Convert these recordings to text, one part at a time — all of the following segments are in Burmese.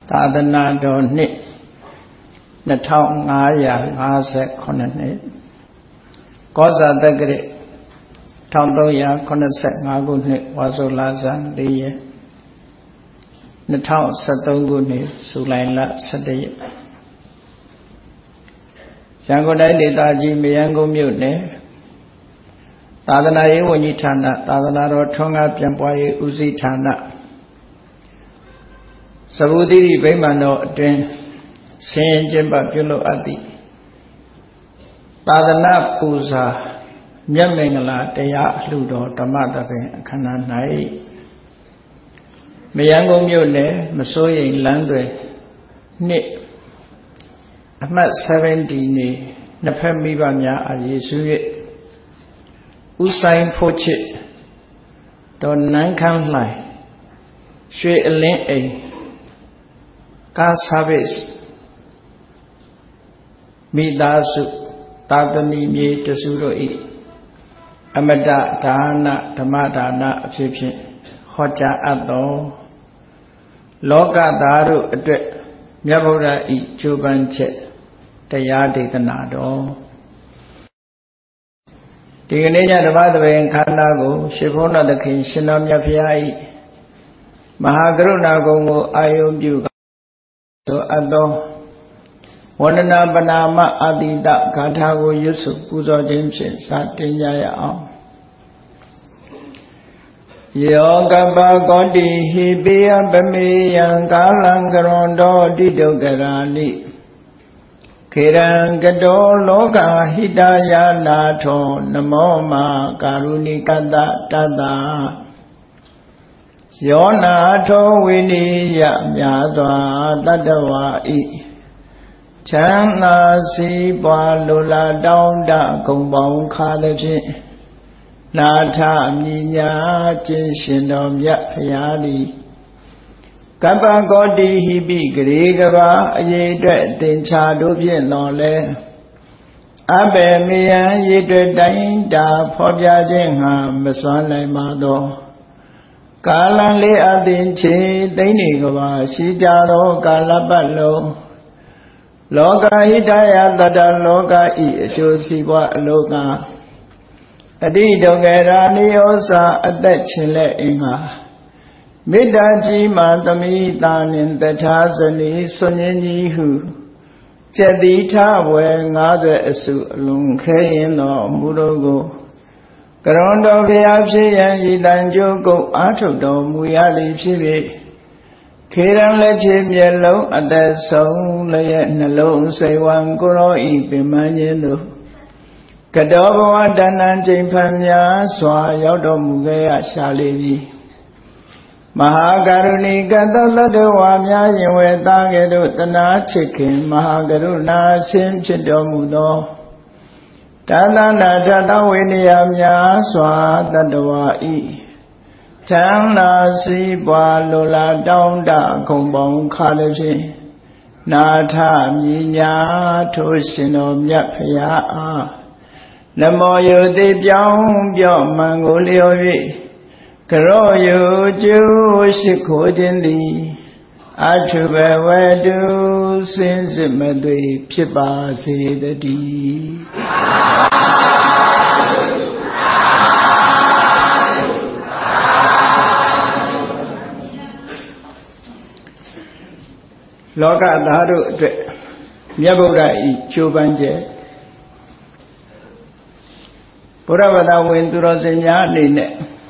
သာသနာတော်နှစ်2558နှစ်ကောဇာတက္ကရာ1385ခုနှစ်ဝါဆိုလဆန်း4ရက်2013ခုနှစ်ဇူလိုင်လ17ရက်ရန်ကုန်တိုင်းဒေသကြီးမရမ်းကုန်းမြို့နယ်သာသနာရေးဝန်ကြီးဌာနသာသနာတော်ထွန်းကားပြန်ပွားရေးဦးစီးဌာနသဗ္ဗူတိရိဗိမာန်တော်အတွင်းဆင်းရဲကျင့်ပပြုလုပ်အပ်သည့်သာသနာပူဇာမြတ်မင်္ဂလာတရားအလှူတော်ဓမ္မသဘင်အခမ်းအနား၌မရမ်းကုန်းမြို့နယ်မစိုးရိမ်လမ်းသွယ်နှစ်အမှတ်70နေနှစ်ဖက်မိဘများအားရည်စူး၍ဦးဆိုင်ဖို့ချစ်တော်နန်းခမ်းလှိုင်ရွှေအလင်းအိမ်ကား service မိသားစုသာသမီမြေတစုတို့၏အမတဒါနဓမ္မဒါနအဖြစ်ဖြင့်ဟောကြားအပ်သောလောကသားတို့အတွက်မြတ်ဗုဒ္ဓ၏ကြိုးပမ်းချက်တရားဒေသနာတော်ဒီကနေ့ညဓမ္မသဘင်ခန္ဓာကိုရှင်ဘုန်းတော်သခင်ရှင်တော်မြတ်ဖျား၏မဟာကရုဏာကုံကိုအာယုံပြုသို့အပ်သောဝန္ဒနာပနာမအာတိတဂါထာကိုရွတ်ဆိုပူဇော်ခြင်းဖြင့်စတင်ကြရအောင်ယောကပကောတိဟိပိယပမေယံကာလံကရွန်တော်တိတုကရာနိခေရံကတောလောကဟိတယာနာထောနမောမာကာရုဏိကတတတယောနာထောဝိနိယမြာစွာတတ္တဝါဤချမ်းသာစီးပွားလိုလားတောင်းတဂုံပေါင်းခါသည်ဖြင့်နာထမြညာခြင်းရှင်တော်မြတ်ဖရာသည်ကပ္ပကောတိဟိပိဂရေကဘာအရေးအတွက်သင်္ချာတို့ဖြင့်တော်လဲအဘေမေယံရေတွေ့တိုင်းတာဖော်ပြခြင်းငါမစွမ်းနိုင်ပါသောကာလံလေးအသင်ချေသိမ့်နေကဘာရှိကြသောကာလပတ်လုံးလောကဟိတယတတလောကဤအကျိုးစီးပွားအလောကအတိဒုက္ခရာနိယောစာအသက်ရှင်လက်အင်္ဂါမေတ္တာကြီးမှသမိတာနှင့်တထာဇနီဆွန်ရင်ကြီးဟုကျက်တိထဝယ်90အစုအလုံးခဲရင်သောမူတော်ကိုကရွန်တော်ဘုရားဖြစ်ရန်ဤတန်ကြိုးကုတ်အားထုတ်တော်မူရသည်ဖြစ်၍ခေရန်လက်ချေမျက်လုံးအသက်ဆုံးလျက်နှလုံးစိတ်ဝံကိုရောဤပင်မခြင်းတို့ကတောဘဝတဏ္ဏချိန်ဖန်များစွာရောက်တော်မူခဲ့ရရှာလေပြီမဟာကရုဏီကတသတ္တဝါများရင်ဝေသားကဲ့သို့တနာချစ်ခင်မဟာကရုဏာရှင်ဖြစ်တော်မူသောသာသနာထသဝိနည်းများစွာတတ္တဝါဤချမ်းသာစီးပွားလိုလားတောင်းတခုံပေါင်းခါလည်းဖြင့်နာထမြညာထိုးရှင်တော်မြတ်ဖရာအားနမောယုတိပြောင်းပြော့မှန်ကိုလျော်၍ကရောယုကျိုးရှိခိုးခြင်းသည်အထုဘဝတုစင်စစ်မသွေဖြစ်ပါစေတည်းလောကသားတို့အတွက်မြတ်ဗုဒ္ဓဤကြိုးပမ်းချက်ဘုရားဘာသာဝင်သူတော်စင်များအနေနဲ့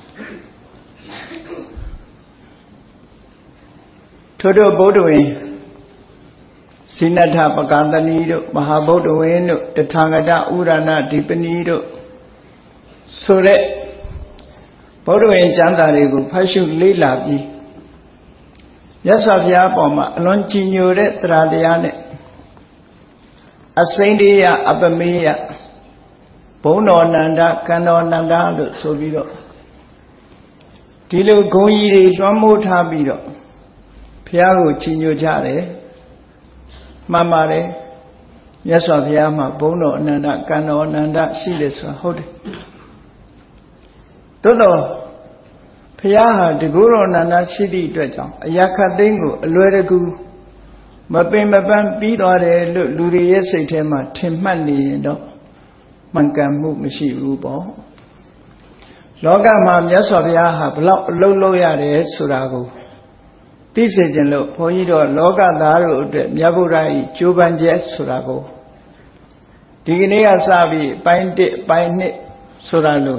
ထို့ဗုဒ္ဓဝင်စိနထပကံတဏီတို့မဟာဗုဒ္ဓဝင်တို့တထာဂတဥရဏဓိပနီတို့ဆိုတဲ့ဗုဒ္ဓဝင်ကျမ်းစာတွေကိုဖတ်ရှုလေ့လာပြီးမြတ်စွာဘုရားပေါ်မှာအလွန်ကြည်ညိုတဲ့တရားတရားနဲ့အစိမ့်တရားအပမေယဘုံတော်နန္ဒကံတော်နန္ဒလို့ဆိုပြီးတော့ဒီလိုဂုဏ်ကြီးတွေလွှမ်းမိုးထားပြီးတော့ဘုရားကိုကြည်ညိုကြတယ်မှန်ပါတယ်မြတ်စွာဘုရားမှာဘုံတော်အနန္ဒကံတော်အနန္ဒရှိတယ်ဆိုတာဟုတ်တယ်သို့တော့ဘုရားဟာတကူတော်နန္ဒရှိသည့်အတွက်ကြောင့်အရာခတ်သိမ်းကိုအလွယ်တကူမပင်မပန်းပြီးသွားတယ်လို့လူတွေရဲ့စိတ်ထဲမှာထင်မှတ်နေရင်တော့မှန်ကန်မှုမရှိဘူးပေါ့လောကမှာမြတ်စွာဘုရားဟာဘလောက်အလုံးလုံးရတယ်ဆိုတာကိုသိစေခြင်းလို့ဘုန်းကြီးတို့လောကသားတို့အတွက်မြတ်ဗုဒ္ဓ၏ကြိုးပမ်းချက်ဆိုတာကိုဒီကနေ့ကစပြီးပိုင်း1ပိုင်း2ဆိုတာလို့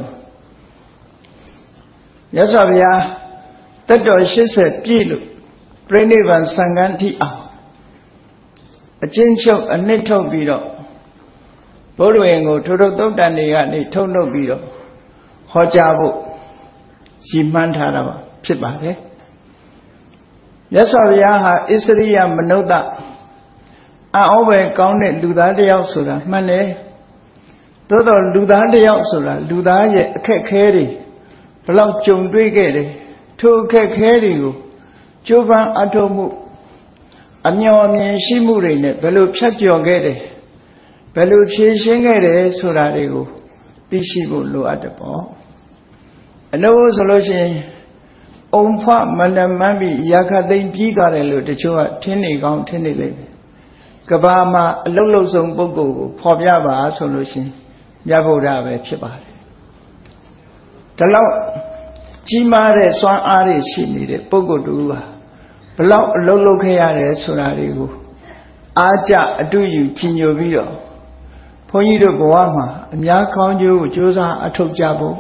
မြတ်စွာဘုရားတက်တော်80ပြည့်လို့ပြိဋိဘံစံဃန်းထိအောင်အချင်းချုပ်အနှစ်ထုတ်ပြီးတော့ဘုရားဝင်ကိုထိုထုသုတ်တန်တွေကနေထုတ်နှုတ်ပြီးတော့ဟောကြားဖို့ရည်မှန်းထားတာပါဖြစ်ပါတယ်မြတ်စွာဘုရားဟာဣစရိယမနုဿအံ့ဩပဲကောင်းတဲ့လူသားတစ်ယောက်ဆိုတာမှန်တယ်သို့တော်လူသားတစ်ယောက်ဆိုတာလူသားရဲ့အခက်ခဲတွေဘလောက်ကြုံတွေ့ခဲ့တယ်ထိုအခက်ခဲတွေကိုကြိုးပမ်းအထောက်မှုအမျှော်အမြင်ရှိမှုတွေနဲ့ဘယ်လိုဖြတ်ကျော်ခဲ့တယ်ဘယ်လိုဖြေရှင်းခဲ့တယ်ဆိုတာတွေကိုသိရှိဖို့လိုအပ်တယ်ပေါ့အနုဆိုလို့ရှိရင်အုံဖမန္တမန်းပြီးရာခသိမ့်ပြီးသွားတယ်လို့တချို့ကထင်နေကောင်းထင်နေလိမ့်မယ်ကဘာမှာအလုံးလုံးဆုံးပုဂ္ဂိုလ်ကိုဖော်ပြပါဆိုလို့ရှိရင်မြတ်ဗုဒ္ဓပဲဖြစ်ပါတယ်ဒါလောက်ကြီးမားတဲ့စွမ်းအားတွေရှိနေတဲ့ပုဂ္ဂိုလ်တူဟာဘလောက်အလုံးလုံးခဲ့ရတယ်ဆိုတာတွေကိုအားကြအတူယူချီညိုပြီးတော့ဘုန်းကြီးတို့ဘဝမှာအများကောင်းကျိုးကိုကြိုးစားအထောက်ကြဖို့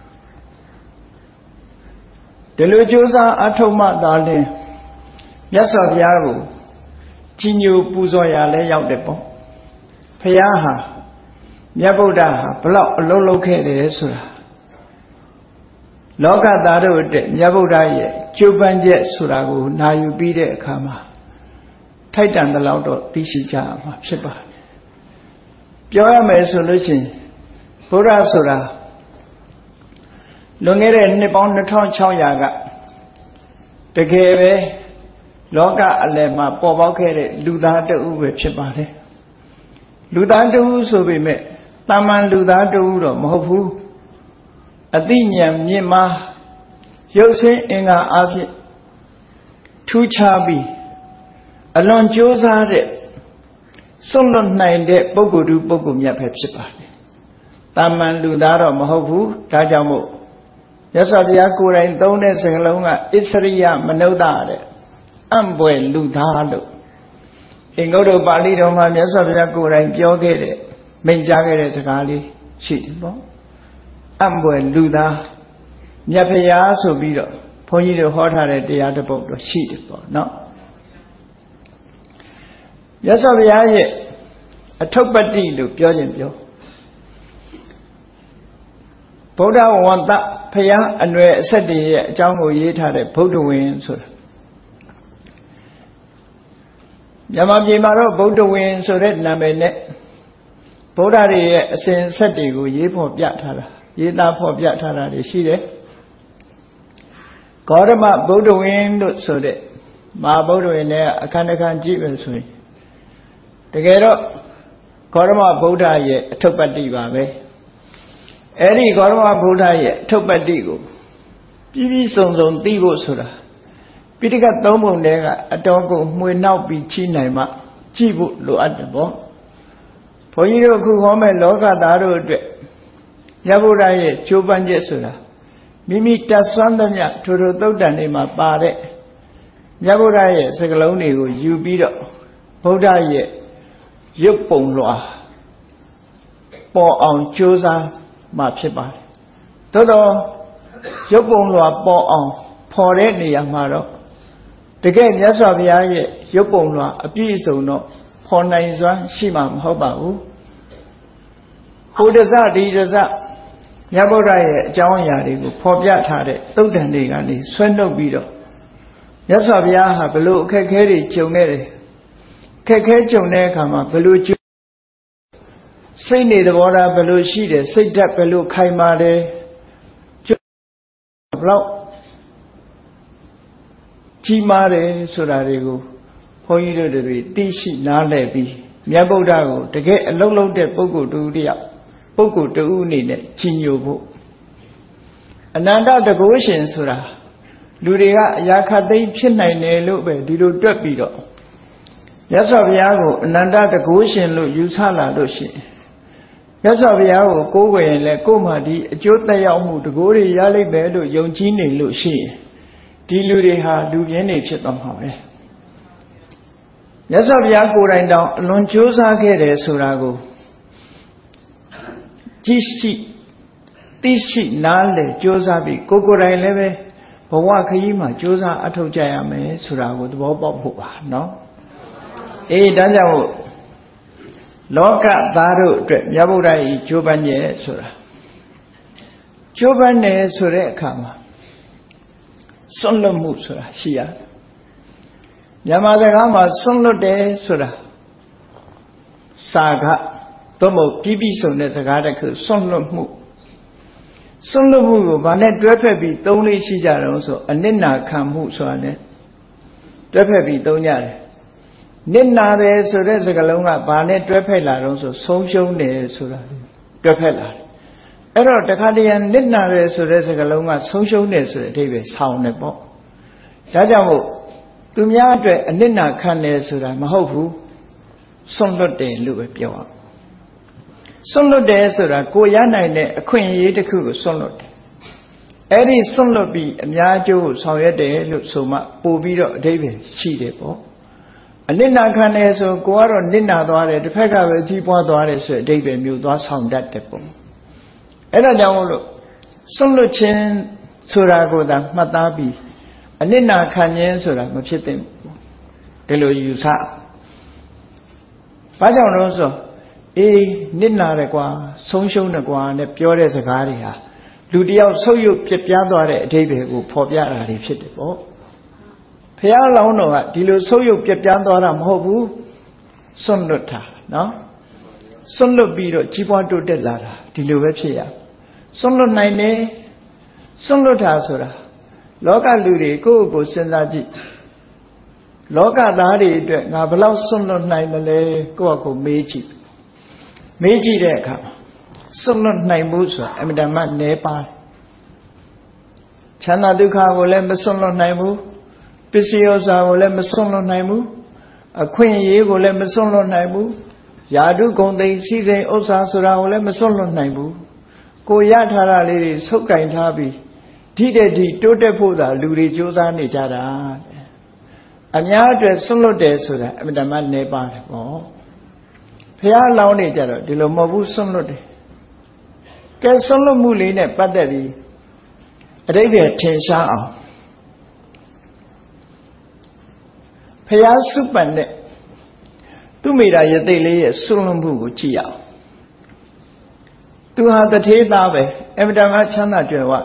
ဒီလိုကြိုးစားအထောက်မှသာလျှင်မြတ်စွာဘုရားကိုချီညိုပူဇော်ရလဲရောက်တယ်ပေါ့ဘုရားဟာမြတ်ဗုဒ္ဓဟာဘလောက်အလုံးလုံးခဲ့တယ်ဆိုတာလောကသားတို့အတွက်မြတ်ဗုဒ္ဓရဲ့ကြိုးပမ်းချက်ဆိုတာကိုနာယူပြီးတဲ့အခါမှာထိုက်တန်တဲ့လောက်တော့သိရှိကြရမှာဖြစ်ပါတယ်ပြောရမယ်ဆိုလို့ရှိရင်ဘုရားဆိုတာလွန်ခဲ့တဲ့နှစ်ပေါင်း2600ကတကယ်ပဲလောကအလယ်မှာပေါ်ပေါက်ခဲ့တဲ့လူသားတဦးပဲဖြစ်ပါတယ်လူသားတဦးဆိုပေမဲ့တာမန်လူသားတဦးတော့မဟုတ်ဘူးအသိဉာဏ်မြင့်မားရုပ်ဆင်းအင်္ဂါအဖြစ်ထူးခြားပြီးအလွန်ကြိုးစားတဲ့စွန့်လွတ်နိုင်တဲ့ပုဂ္ဂိုလ်တူပုဂ္ဂိုလ်မြတ်ပဲဖြစ်ပါတယ်တာမန်လူသားတော့မဟုတ်ဘူးဒါကြောင့်မို့မြတ်စွာဘုရားကိုယ်တိုင်သုံးတဲ့စကားလုံးကဣစရိယမနုဿတဲ့အံ့ဘွယ်လူသားလို့အင်္ဂုတ္တပါဠိတော်မှာမြတ်စွာဘုရားကိုယ်တိုင်ပြောခဲ့တဲ့မိန့်ကြားခဲ့တဲ့စကားလေးရှိတယ်ပေါ့အံ့ဘွယ်လူသားမြတ်ဖရာဆိုပြီးတော့ဘုန်းကြီးတို့ဟောထားတဲ့တရားတစ်ပုဒ်တော့ရှိတယ်ပေါ့နော်မြတ်စွာဘုရားရဲ့အထုပ္ပတ္တိလို့ပြောခြင်းပြောဗုဒ္ဓဝန္တဖရာအနွယ်အဆက်တည်းရဲ့အကြောင်းကိုရေးထားတဲ့ဗုဒ္ဓဝင်ဆိုတာမြန်မာပြည်မှာတော့ဗုဒ္ဓဝင်ဆိုတဲ့နာမည်နဲ့ဗုဒ္ဓတွေရဲ့အစဉ်အဆက်တွေကိုရေးဖော်ပြထားတာရေးသားဖော်ပြထားတာတွေရှိတယ်ဂေါတမဗုဒ္ဓဝင်လို့ဆိုတဲ့မဟာဗုဒ္ဓဝင်နဲ့အခန်းတစ်ခန်းကြည့်မယ်ဆိုရင်တကယ်တော့ဂေါတမဗုဒ္ဓရဲ့အထုပ္ပတ္တိပါပဲအဲ့ဒီဂေါတမဗုဒ္ဓရဲ့အထုပ္ပတ္တိကိုပြီးပြီးစုံစုံသိဖို့ဆိုတာပိဋကတ်သုံးပုံထဲကအတော်ကိုမှွေနောက်ပြီးချိနိုင်မှကြည့်ဖို့လိုအပ်တယ်ပေါ့ဘုန်းကြီးတို့အခုဟောမဲ့လောကသားတို့အတွက်မြတ်ဗုဒ္ဓရဲ့ကြိုးပမ်းချက်ဆိုတာမိမိတတ်ဆွမ်းသမျှထိုထိုသုတ်တန်တွေမှာပါတဲ့မြတ်ဗုဒ္ဓရဲ့စကားလုံးတွေကိုယူပြီးတော့ဗုဒ္ဓရဲ့ရုပ်ပုံလွှာပေါ်အောင်ကြိုးစားမှဖြစ်ပါတယ်သို့တော့ရုပ်ပုံလွှာပေါ်အောင်ဖော်တဲ့နေရာမှာတော့တကယ်မြတ်စွာဘုရားရဲ့ရုပ်ပုံလွှာအပြည့်အစုံတော့ဖော်နိုင်စွမ်းရှိမှာမဟုတ်ပါဘူးဟိုတစဒီတစမြတ်ဗုဒ္ဓရဲ့အကြောင်းအရာတွေကိုဖော်ပြထားတဲ့သုတ်တန်တွေကနေဆွဲနှုတ်ပြီးတော့မြတ်စွာဘုရားဟာဘယ်လိုအခက်အခဲတွေကြုံနေတယ်အခက်အခဲကြုံတဲ့အခါမှာဘယ်လိုစိတ်နေသဘောထားဘယ်လိုရှိတယ်စိတ်ဓာတ်ဘယ်လိုခိုင်မာတယ်ဘလောက်ကြီးမားတယ်ဆိုတာတွေကိုဘုန်းကြီးတို့တွေသိရှိနားလည်ပြီးမြတ်ဗုဒ္ဓကိုတကယ်အလုံးလုံးတဲ့ပုဂ္ဂိုလ်တူတယောက်ပုဂ္ဂိုလ်တူအနေနဲ့ကြီးညိုဖို့အနန္တတကုရှင်ဆိုတာလူတွေကအရာခတ်သိမ်းဖြစ်နိုင်တယ်လို့ပဲဒီလိုတွက်ပြီးတော့မြတ်စွာဘုရားကိုအနန္တတကုရှင်လို့ယူဆလာလို့ရှိရင်မြတ်စွာဘုရားကိုကိုးကွယ်ရင်လည်းကိုယ်မှဒီအကျိုးသက်ရောက်မှုတကုတွေရလိမ့်မယ်လို့ယုံကြည်နေလို့ရှိရင်ဒီလူတွေဟာလူပြင်းနေဖြစ်သွားမှာပဲမြတ်စွာဘုရားကိုယ်တိုင်တောင်အလွန်ကြိုးစားခဲ့တယ်ဆိုတာကိုကြည့်ရှိသိရှိနားလည်ကြိုးစားပြီးကိုယ်တိုင်လည်းပဲဘဝခရီးမှာကြိုးစားအထောက်ကြရမယ်ဆိုတာကိုသဘောပေါက်ဖို့ပါနော်ဒါကြောင့်လောကသားတို့အတွက်မြတ်ဗုဒ္ဓ၏ကြိုးပမ်းရဲ့ဆိုတာကြိုးပမ်းတယ်ဆိုတဲ့အခါမှာစွန့်လွတ်မှုဆိုတာရှိရမြန်မာစကားမှာစွန့်လွတ်တယ်ဆိုတာစာကသို့မဟုတ်ပြည့်စုံတဲ့စကားတစ်ခုစွန့်လွတ်မှုကိုဗာနဲ့တွဲဖက်ပြီးသုံးလေးရှိကြတော့ဆိုအနစ်နာခံမှုဆိုတာနဲ့တွဲဖက်ပြီးသုံးကြတယ်နစ်နာတယ်ဆိုတဲ့စကားလုံးကဘာနဲ့တွဲဖက်လာတော့ဆိုဆုံးရှုံးတယ်ဆိုတာတွဲဖက်လာတယ်အဲ့တော့တခါတည်းနစ်နာတယ်ဆိုတဲ့စကားလုံးကဆုံးရှုံးတယ်ဆိုတဲ့အဓိပ္ပာယ်ဆောင်တယ်ပေါ့ဒါကြောင့်မို့သူများအတွက်အနစ်နာခံတယ်ဆိုတာမဟုတ်ဘူးစွန့်လွတ်တယ်လို့ပဲပြောအောင်စွန့်လွတ်တယ်ဆိုတာကိုရနိုင်တဲ့အခွင့်အရေးတစ်ခုကိုစွန့်လွတ်တယ်အဲ့ဒီစွန့်လွတ်ပြီးအများအကျိုးကိုဆောင်ရွက်တယ်လို့ဆိုမှပို့ပြီးတော့အဓိပ္ပာယ်ရှိတယ်ပေါ့အနစ်နာခံတယ်ဆိုကိုကတော့နစ်နာသွားတယ်တစ်ဖက်ကပဲကြီးပွားသွားတယ်ဆိုတဲ့အဓိပ္ပာယ်မျိုးသွားဆောင်တတ်တယ်ပေါ့အဲ့ဒါကြောင့်မို့လို့စွန့်လွတ်ခြင်းဆိုတာကိုသာမှတ်သားပြီးအနစ်နာခံခြင်းဆိုတာမဖြစ်သင့်ဘူးဒီလိုယူဆဘာကြောင့်လဲဆိုနစ်နာတယ်ကွာဆုံးရှုံးတယ်ကွာနဲ့ပြောတဲ့စကားတွေဟာလူတယောက်ဆုပ်ယုပ်ပြပြသွားတဲ့အဓိပ္ပာယ်ကိုဖော်ပြတာတွေဖြစ်တယ်ပေါ့ဘုရားလောင်းတော်ကဒီလိုဆုပ်ယုပ်ပြပြသွားတာမဟုတ်ဘူးစွန့်လွတ်တာနော်စွန့်လွတ်ပြီးတော့ကြီးပွားတိုးတက်လာတာဒီလိုပဲဖြစ်ရစွန့်လွတ်နိုင်တယ်စွန့်လွတ်တာဆိုတာလောကလူတွေကိုယ့်ကိုစဉ်းစားကြည့်လောကသားတွေအတွက်ငါဘယ်လောက်စွန့်လွတ်နိုင်မလဲကိုယ့်ကိုမေးကြည့်တဲ့အခါမှာစွန့်လွတ်နိုင်မှုဆိုတာအမြဲတမ်းနည်းပါတယ်ချမ်းသာဒုက္ခကိုလည်းမစွန့်လွတ်နိုင်ဘူးပစ္စည်းဥစ္စာကိုလည်းမစွန့်လွတ်နိုင်ဘူးအခွင့်အရေးကိုလည်းမစွန့်လွတ်နိုင်ဘူးယာတုဂုံသိမ်းစည်းစိမ်ဥစ္စာဆိုတာကိုလည်းမစွန့်လွတ်နိုင်ဘူးကိုရထားတာလေးတွေဆုပ်ကင်ထားပြီးဒီတဲ့ဒီတိုးတက်ဖို့သာလူတွေကြိုးစားနေကြတာအများအတွက်စွန့်လွတ်တယ်ဆိုတာအမြဲတမ်းနည်းပါတယ်ပေါ့ဘုရားလောင်းနေကြတော့ဒီလိုမဟုတ်ဘူးစွန့်လွတ်တယ်ကဲစွန့်လွတ်မှုလေးနဲ့ပတ်သက်ပြီးအဓိပ္ပာယ်ထင်ရှားအောင်ဘုရားစုပန်တဲ့သူမိတာယသိလေးရဲ့စွန့်လွတ်မှုကိုကြည့်အောင်သူဟာတထေးသားပဲအမြဲတမ်းချမ်းသာကြွယ်ဝတယ်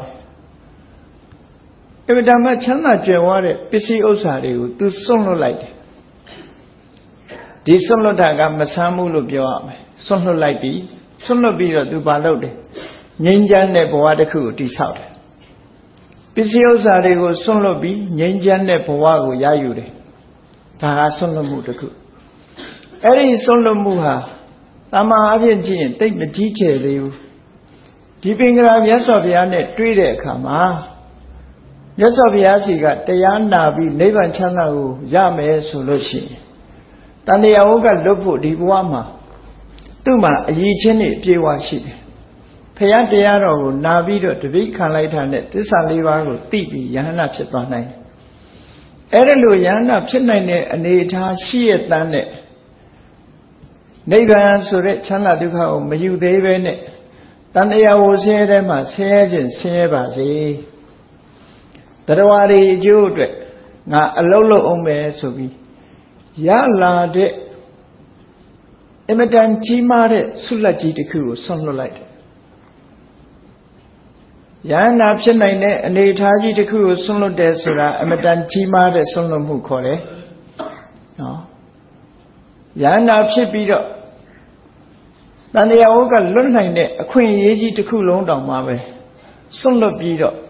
အမြဲတမ်းချမ်းသာကြွယ်ဝတဲ့ပစ္စည်းဥစ္စာတွေကိုသူစွန့်လွတ်လိုက်တယ်ဒီစွန့်လွတ်တာကမဆမ်းဘူးလို့ပြောရမယ်စွန့်လွတ်လိုက်ပြီးစွန့်လွတ်ပြီးတော့သူဘာလုပ်တယ်ငြိမ်းချမ်းတဲ့ဘဝတစ်ခုကိုတည်ဆောက်တယ်ပစ္စည်းဥစ္စာတွေကိုစွန့်လွတ်ပြီးငြိမ်းချမ်းတဲ့ဘဝကိုရယူတယ်ဒါကစွန့်လွတ်မှုတစ်ခုအဲ့ဒီစွန့်လွတ်မှုဟာတမန်အဖြစ်ကြည့်ရင်တိတ်မကြီးကျယ်သေးဘူးဒီပင်ကရာမြတ်စွာဘုရားနဲ့တွေ့တဲ့အခါမှာမြတ်စွာဘုရားစီကတရားနာပြီးနိဗ္ဗာန်ချမ်းသာကိုရမယ်ဆိုလို့ရှိရင်တန်တရားဝုကလွတ်ဖို့ဒီဘဝမှာသူ့မှာအရေးချင်းတွေအပြည့်အဝရှိတယ်ဘုရားတရားတော်ကိုနာပြီးတော့တပိတ်ခံလိုက်တာနဲ့သစ္စာလေးပါးကိုသိပြီးယဟန္တာဖြစ်သွားနိုင်တယ်အဲ့ဒါလိုယဟန္တာဖြစ်နိုင်တဲ့အနေအထားရှိရတဲ့နဲ့နိဗ္ဗာန်ဆိုတဲ့ချမ်းသာဒုက္ခကိုမယူသေးပဲနဲ့တန်တရားဝဆင်းရဲတဲ့မှာဆင်းရဲခြင်းဆင်းရဲပါစေတရားတွေအကျိုးအတွက်ငါအလုံးလုံးအောင်မယ်ဆိုပြီးရလာတဲ့အမတန်ကြီးမားတဲ့ဆုလက်ကြီးတစ်ခုကိုဆွန့်လွတ်လိုက်တယ်ယန္နာဖြစ်နိုင်တဲ့အနေအထားကြီးတစ်ခုကိုဆွန့်လွတ်တယ်ဆိုတာအမတန်ကြီးမားတဲ့ဆွန့်လွတ်မှုခေါ်တယ်နော်ယန္နာဖြစ်ပြီးတော့တန်တရားဝကလွတ်နိုင်တဲ့အခွင့်အရေးကြီးတစ်ခုလုံးတောင်မှပဲဆွန့်လွတ်ပြီးတော့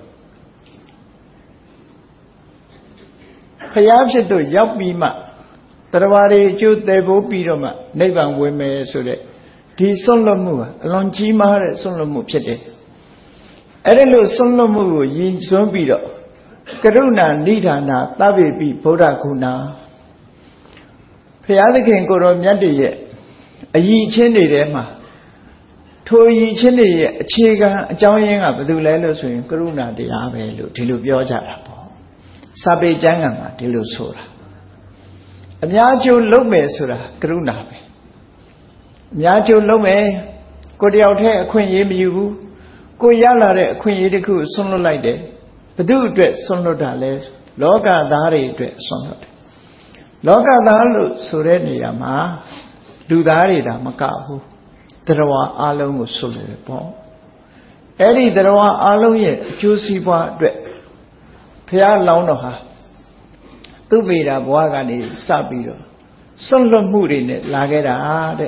ဘုရားဖြစ်သူရောက်ပြီးမှတရားတွေအကျိုးသေးဖို့ပြီးတော့မှနိဗ္ဗာန်ဝင်မယ်ဆိုတဲ့ဒီဆွန့်လွတ်မှုဟာအလွန်ကြီးမားတဲ့ဆွန့်လွတ်မှုဖြစ်တယ်အဲ့ဒီလိုဆွန့်လွတ်မှုကိုရည်စွန်းပြီးတော့ကရုဏာနိဒာနာသဗ္ဗေပိဗုဒ္ဓဂုဏဘုရားသခင်ကိုတော်မြတ်တည်းရဲ့အယီချင်းတွေထဲမှာထိုအယီချင်းတွေရဲ့အခြေခံအကြောင်းရင်းကဘာလို့လဲလို့ဆိုရင်ကရုဏာတရားပဲလို့ဒီလိုပြောကြတာပေါ့စာပေကျမ်းဂန်မှာဒီလိုဆိုတာအများကျိုးလုပ်မယ်ဆိုတာကရုဏာပဲအများကျိုးလုပ်မယ်ကိုတယောက်တည်းအခွင့်အရေးမယူဘူးကိုရလာတဲ့အခွင့်အရေးတစ်ခုဆွန့်လွတ်လိုက်တယ်ဘသူအတွက်ဆွန့်လွတ်တာလဲလောကသားတွေအတွက်ဆွန့်လွတ်တယ်လောကသားလို့ဆိုတဲ့နေရာမှာလူသားတွေဒါမကဘူးတရားအလုံးကိုဆွတ်လို့ပေါ့အဲ့ဒီတရားအလုံးရဲ့အကျိုးစီးပွားအတွက်ဘုရားလောင်းတော်ဟာသူ့မိတာဘဝကနေစပြီးတော့ဆွတ်လွတ်မှုတွေနဲ့လာခဲ့တာတဲ့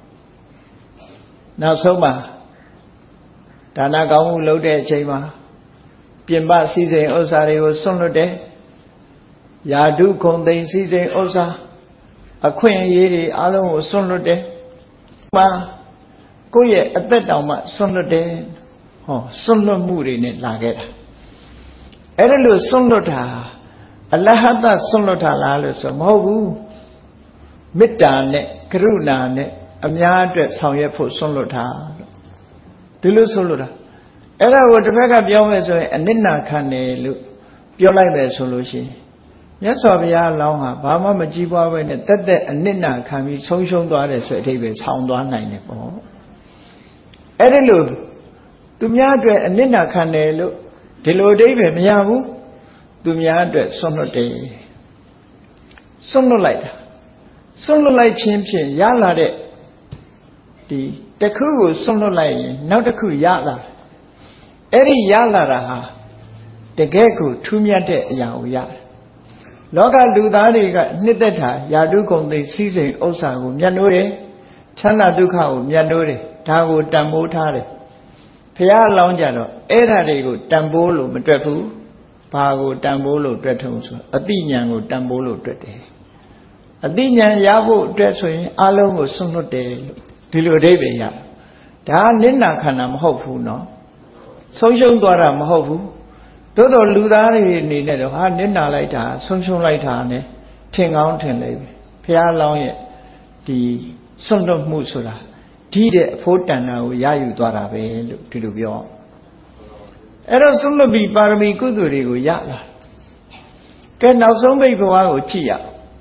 နောက်ဆုံးမှာဒါနကောင်းမှုလုပ်တဲ့အချိန်မှာပြင်ပစည်းစိမ်ဥစ္စာတွေကိုဆွတ်လွတ်တယ်ယာဓုခုံသိမ်းစည်းစိမ်ဥစ္စာအခွင့်အရေးတွေအလုံးကိုဆွတ်လွတ်တယ်မှာကိုယ့်ရဲ့အသက်တောင်မှဆွတ်လွတ်တယ်ဟောဆွတ်လွတ်မှုတွေနဲ့လာခဲ့တာအဲ့ဒါလို့ဆွတ်လွတ်တာအလဟတဆွတ်လွတ်တာလားလို့ဆိုမဟုတ်ဘူးမေတ္တာနဲ့ကရုဏာနဲ့အများအတွက်ဆောင်ရွက်ဖို့ဆွတ်လွတ်တာဒီလိုဆွတ်လွတ်တာအဲ့ဒါကိုတစ်ဖက်ကပြောမယ်ဆိုရင်အနစ်နာခံတယ်လို့ပြောလိုက်မယ်ဆိုလို့ရှိရင်မြတ်စွာဘုရားအလောင်းဟာဘာမှမကြည်ပွားပဲနဲ့တက်တက်အနစ်နာခံပြီးဆုံးရှုံးသွားတယ်ဆိုတဲ့အဓိပ္ပာယ်ဆောင်းသွားနိုင်တယ်ပေါ့အဲ့ဒီလိုသူများအတွက်အနစ်နာခံတယ်လို့ဒီလိုအဓိပ္ပာယ်မရဘူးသူများအတွက်ဆွန့်လွတ်တယ်ဆွန့်လွတ်လိုက်တာဆွန့်လွတ်လိုက်ခြင်းဖြင့်ရလာတဲ့ဒီတစ်ခုကိုဆွန့်လွတ်လိုက်ရင်နောက်တစ်ခုရလာအဲ့ဒီရလာတာဟာတကယ်ကိုထူးမြတ်တဲ့အရာကိုရတယ်လောကလူသားတွေကနှစ်သက်တာယာတုဂုံသိစည်းစိမ်ဥစ္စာကိုမြတ်နိုးတယ်ချမ်းသာဒုက္ခကိုမြတ်နိုးတယ်ဒါကိုတန်ဖိုးထားတယ်ဘုရားအလောင်းကြတော့အဲ့ဓာတွေကိုတန်ဖိုးလို့မတွက်ဘူးဘာကိုတန်ဖိုးလို့တွက်ထုံးဆိုအတိညာဏ်ကိုတန်ဖိုးလို့တွက်တယ်အတိညာဏ်ရဖို့အတွက်ဆိုရင်အလုံးကိုဆွန့်လွတ်တယ်လို့ဒီလိုအဓိပ္ပာယ်ရဒါကနိနာခန္ဓာမဟုတ်ဘူးနော်ဆုံးရှုံးသွားတာမဟုတ်ဘူးသို့တော်လူသားတွေအနေနဲ့တော့ဟာနစ်နာလိုက်တာဆုံးရှုံးလိုက်တာ ਨੇ ထင်ကောင်းထင်လိမ့်မယ်ဘုရားလောင်းရဲ့ဒီဆွန့်လွတ်မှုဆိုတာဒီတဲ့အဖို့တဏ္ဍာကိုရယူသွားတာပဲလို့ဒီလိုပြောအဲ့တော့ဆွန့်လွတ်ပြီးပါရမီကုသိုလ်တွေကိုရလာကဲနောက်ဆုံးပိတ်ဘဝကိုကြည့်ရ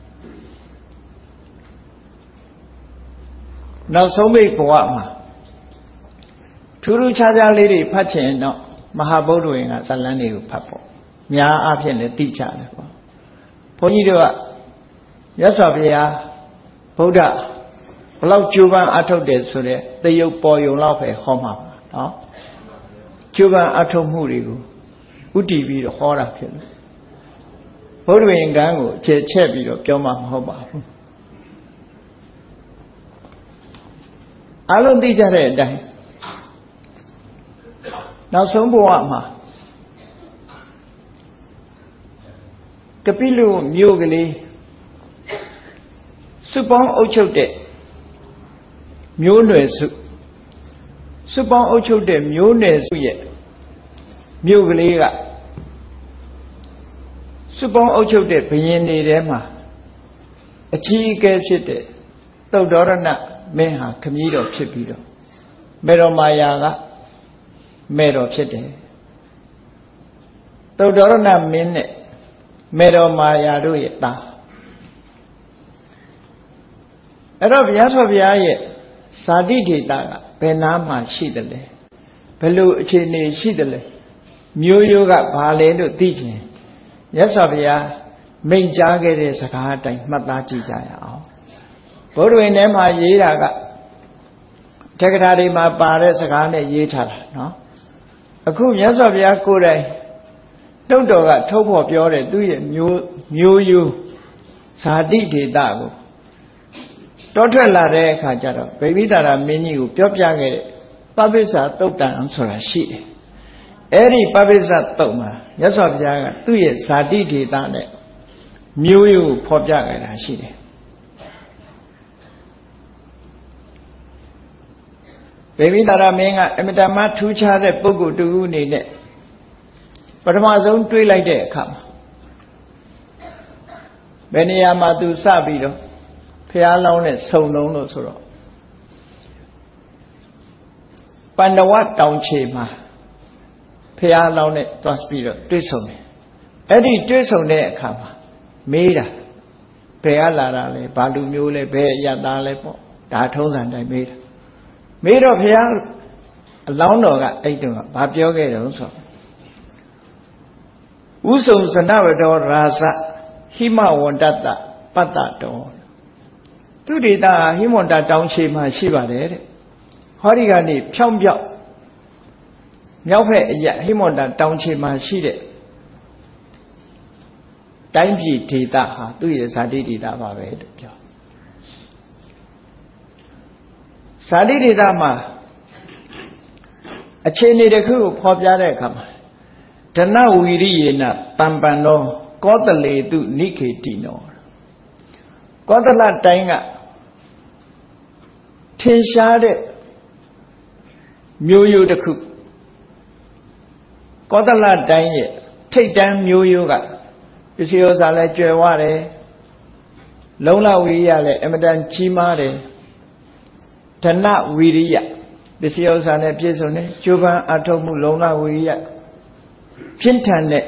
နောက်ဆုံးပိတ်ဘဝမှာထူးထူးခြားခြားလေးတွေဖတ်ချင်တော့မဟာဗုဒ္ဓဝင်ကဇာလန်းတွေကိုဖတ်ပေါ့များအားဖြင့်လည်းသိကြတယ်ပေါ့ဘုန်းကြီးတို့ကမြတ်စွာဘုရားဗုဒ္ဓဘလောက်ကြိုးပမ်းအထုတ်တယ်ဆိုတဲ့သရုပ်ပေါ်ယုံလောက်ပဲဟောမှာပါနော်ကြိုးပမ်းအထုတ်မှုတွေကိုဥတည်ပြီးတော့ဟောတာဖြစ်လို့ဗုဒ္ဓဝင်ကံကိုအခြေချက်ပြီးတော့ပြောမှာမဟုတ်ပါဘူးအလုံးသိကြတဲ့အတိုင်းနောက်ဆုံးဘဝမှာကပိလုမြို့ကလေးစုပေါင်းအုပ်ချုပ်တဲ့မျိုးနွယ်စုပေါင်းအုပ်ချုပ်တဲ့မျိုးနွယ်စုရဲ့မြို့ကလေးကစုပေါင်းအုပ်ချုပ်တဲ့ဘုရင်တွေထဲမှာအကြီးအကဲဖြစ်တဲ့သုတ္တရဏမင်းဟာခမည်းတော်ဖြစ်ပြီးတော့မေတော်မာယာကမေတော်ဖြစ်တယ်သုတ္တရဏမင်းနဲ့မေတော်မာယာတို့ရဲ့သားအဲ့တော့ဘုရားဆိုဘုရားရဲ့ဇာတိဒေတာကဘယ်နားမှာရှိတယ်လဲဘယ်လိုအခြေအနေရှိတယ်လဲမျိုးရိုးကဘာလဲလို့သိချင်မြတ်စွာဘုရားမိန့်ကြားခဲ့တဲ့စကားအတိုင်းမှတ်သားကြည့်ကြရအောင်ဘုရားဝင်ထဲမှာရေးတာကတက္ကရာတွေမှာပါတဲ့စကားနဲ့ရေးထားတာနော်အခုမြတ်စွာဘုရားကိုယ်တိုင်တုတ်တော်ကထုတ်ဖော်ပြောတယ်သူ့ရဲ့မျိုးရိုးဇာတိဒေတာကိုတောထွက်လာတဲ့အခါကျတော့ဗိမိတာရမင်းကြီးကိုပြောပြခဲ့တဲ့ပပိစ္ဆာသုတ်တံဆိုတာရှိတယ်အဲ့ဒီပပိစ္ဆာသုတ်မှာမြတ်စွာဘုရားကသူ့ရဲ့ဇာတိဒေတာနဲ့မျိုးရိုးကိုဖော်ပြခဲ့တာရှိတယ်ဗိမိတာရမင်းကအမတမထူးခြားတဲ့ပုဂ္ဂိုလ်တူအနေနဲ့ပထမဆုံးတွေးလိုက်တဲ့အခါမှာဘယ်နေရာမှာသူစပြီးတော့ဘရားလောင်းနဲ့စုံလုံးလို့ဆိုတော့ပန္ဒဝတောင်ခြေမှာဖះလောင်းနဲ့သွားပြီးတော့တွေ့ဆုံတယ်အဲ့ဒီတွေ့ဆုံတဲ့အခါမှာမေးတာဘယ်ကလာတာလဲဘာလူမျိုးလဲဘယ်အရသားလဲပေါ့ဒါထုံးစံတိုင်းမေးတာမေးတော့ဖះအလောင်းတော်ကအဲ့တုန်းကဘာပြောခဲ့တယ်ဆိုဥဆုံစနဝတောရာဇဟိမဝန္တတပတ္တတောသူဒေတာဟိမဝန္တတောင်ခြေမှာရှိပါတယ်တဲ့ဟောဒီကနေဖြောင်းပြောက်မြောက်ဖက်အရဟိမဝန္တတောင်ခြေမှာရှိတဲ့တိုင်းပြည်ဒေသဟာသူ့ရဲ့ဇာတိဒေသပါပဲလို့ပြောဇာတိဒေသမှာအခြေအနေတစ်ခုကိုဖော်ပြတဲ့အခါမှာဒနဝီရိယေနတံပံသောကောသလေတုနိခေတိနောကောသလတိုင်းကထင်ရှားတဲ့မျိုးရိုးတစ်ခုကောသလတိုင်းရဲ့ထိတ်တန်းမျိုးရိုးကပစ္စည်းဥစ္စာလည်းကျွယ်ဝတယ်လုံလဝိရိယလည်းအမတန်ကြီးမားတယ်ဓနဝိရိယပစ္စည်းဥစ္စာနဲ့ပြည့်စုံတယ်ကျိုးပန်းအထောက်မှုလုံလဝိရိယပြင်းထန်တဲ့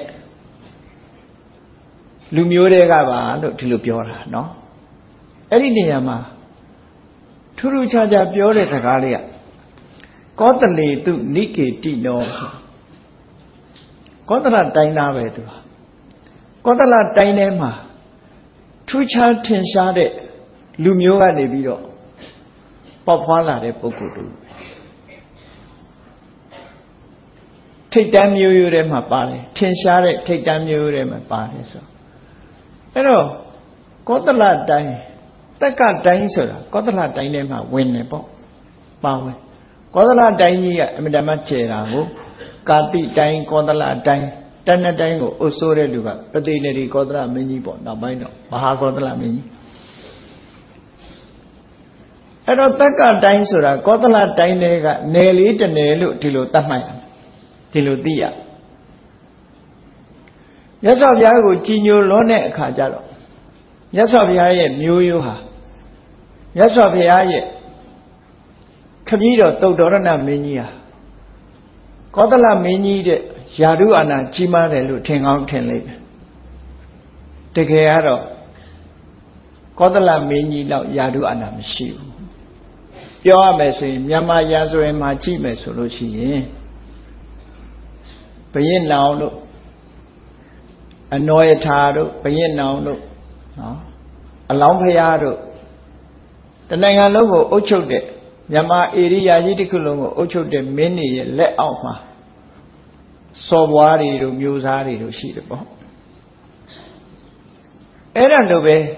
လူမျိုးတွေကပါလို့ဒီလိုပြောတာเนาะအဲ့ဒီနေရာမှာထူးထူးခြားခြားပြောတဲ့စကားလေးကကောသလေတုနိကေတိနောကောသလတိုင်းသားပဲသူကောသလတိုင်းထဲမှာထူးခြားထင်ရှားတဲ့လူမျိုးကနေပြီးတော့ပေါက်ဖွာလာတဲ့ပုဂ္ဂိုလ်တို့ထိတ်တန်းမျိုးရိုးထဲမှာပါတယ်ထင်ရှားတဲ့ထိတ်တန်းမျိုးရိုးထဲမှာပါတယ်ဆိုအဲ့တော့ကောသလတိုင်းတက္ကတိုင်းဆိုတာကောသလတိုင်းထဲမှာဝင်နေပေါ့ပါဝင်ကောသလတိုင်းကြီးကအမြဲတမ်းကျဲတာကိုကာတိတိုင်းကောသလတိုင်းတဏ္ဍတိုင်းကိုအုပ်စိုးတဲ့လူကပတိနေတိကောသလမင်းကြီးပေါ့နောက်ပိုင်းတော့မဟာကောသလမင်းကြီးအဲ့တော့တက္ကတိုင်းဆိုတာကောသလတိုင်းတွေကနယ်လေးတစ်နယ်လို့ဒီလိုသတ်မှတ်ရမယ်ဒီလိုသိရမြတ်စွာဘုရားကိုကြည်ညိုလွန်းတဲ့အခါကျတော့မြတ်စွာဘုရားရဲ့မျိုးရိုးဟာမြတ်စွာဘုရားရဲ့ခမည်းတော်သုတ်တော်ရဏမင်းကြီးဟာကောသလမင်းကြီးတဲ့ယာဓုအာဏာကြီးမားတယ်လို့ထင်ကောင်းထင်လိမ့်မယ်တကယ်ကတော့ကောသလမင်းကြီးလောက်ယာဓုအာဏာမရှိဘူးပြောရမယ်ဆိုရင်မြန်မာရာဇဝင်မှာကြည့်မယ်ဆိုလို့ရှိရင်ဘယင်းနောင်တို့အနောယထာတို့ဘယင်းနောင်တို့နော်အလောင်းဖျားတို့တနိုင်ငံလုံးကိုအုပ်ချုပ်တဲ့မြန်မာဧရိယာကြီးတစ်ခုလုံးကိုအုပ်ချုပ်တဲ့မင်းတွေရဲ့လက်အောက်မှာစော်ဘွားတွေတို့မျိုးစားတွေတို့ရှိတယ်ပေါ့အဲ့ဒါလိုပဲ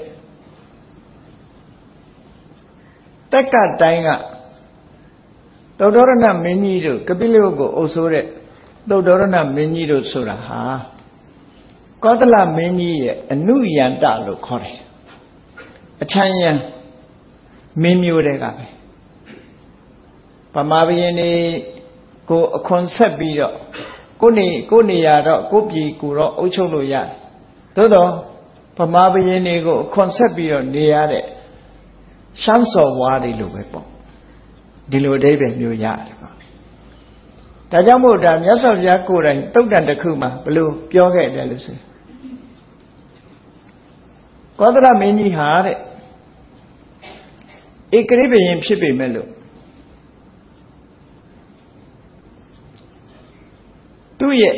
တက္ကတိုင်းကသုတ္တရဏမင်းကြီးတို့ကပိလဝုတ်ကိုအုပ်စိုးတဲ့သုတ္တရဏမင်းကြီးတို့ဆိုတာဟာကောသလမင်းကြီးရဲ့အနုယန္တလို့ခေါ်တယ်အချမ်းယံမင်းမျိုးတွေကပဲဗမာဘုရင်တွေကိုအခွန်ဆက်ပြီးတော့ကိုနေရာတော့ကိုပြည်ကိုတော့အုပ်ချုပ်လို့ရတယ်သို့တော့ဗမာဘုရင်တွေကိုအခွန်ဆက်ပြီးတော့နေရတဲ့ရှမ်းစော်ဘွားတွေလိုပဲပေါ့ဒီလိုအဓိပ္ပာယ်မျိုးရတယ်ပေါ့ဒါကြောင့်မို့ဒါမြတ်စွာဘုရားကိုယ်တိုင်တုတ်တန်တစ်ခုမှာဘယ်လိုပြောခဲ့တယ်လို့ဆိုကောသလမင်းကြီးဟာတဲ့ဧကရိဘယင်ဖြစ်ပေမဲ့လို့သူ့ရဲ့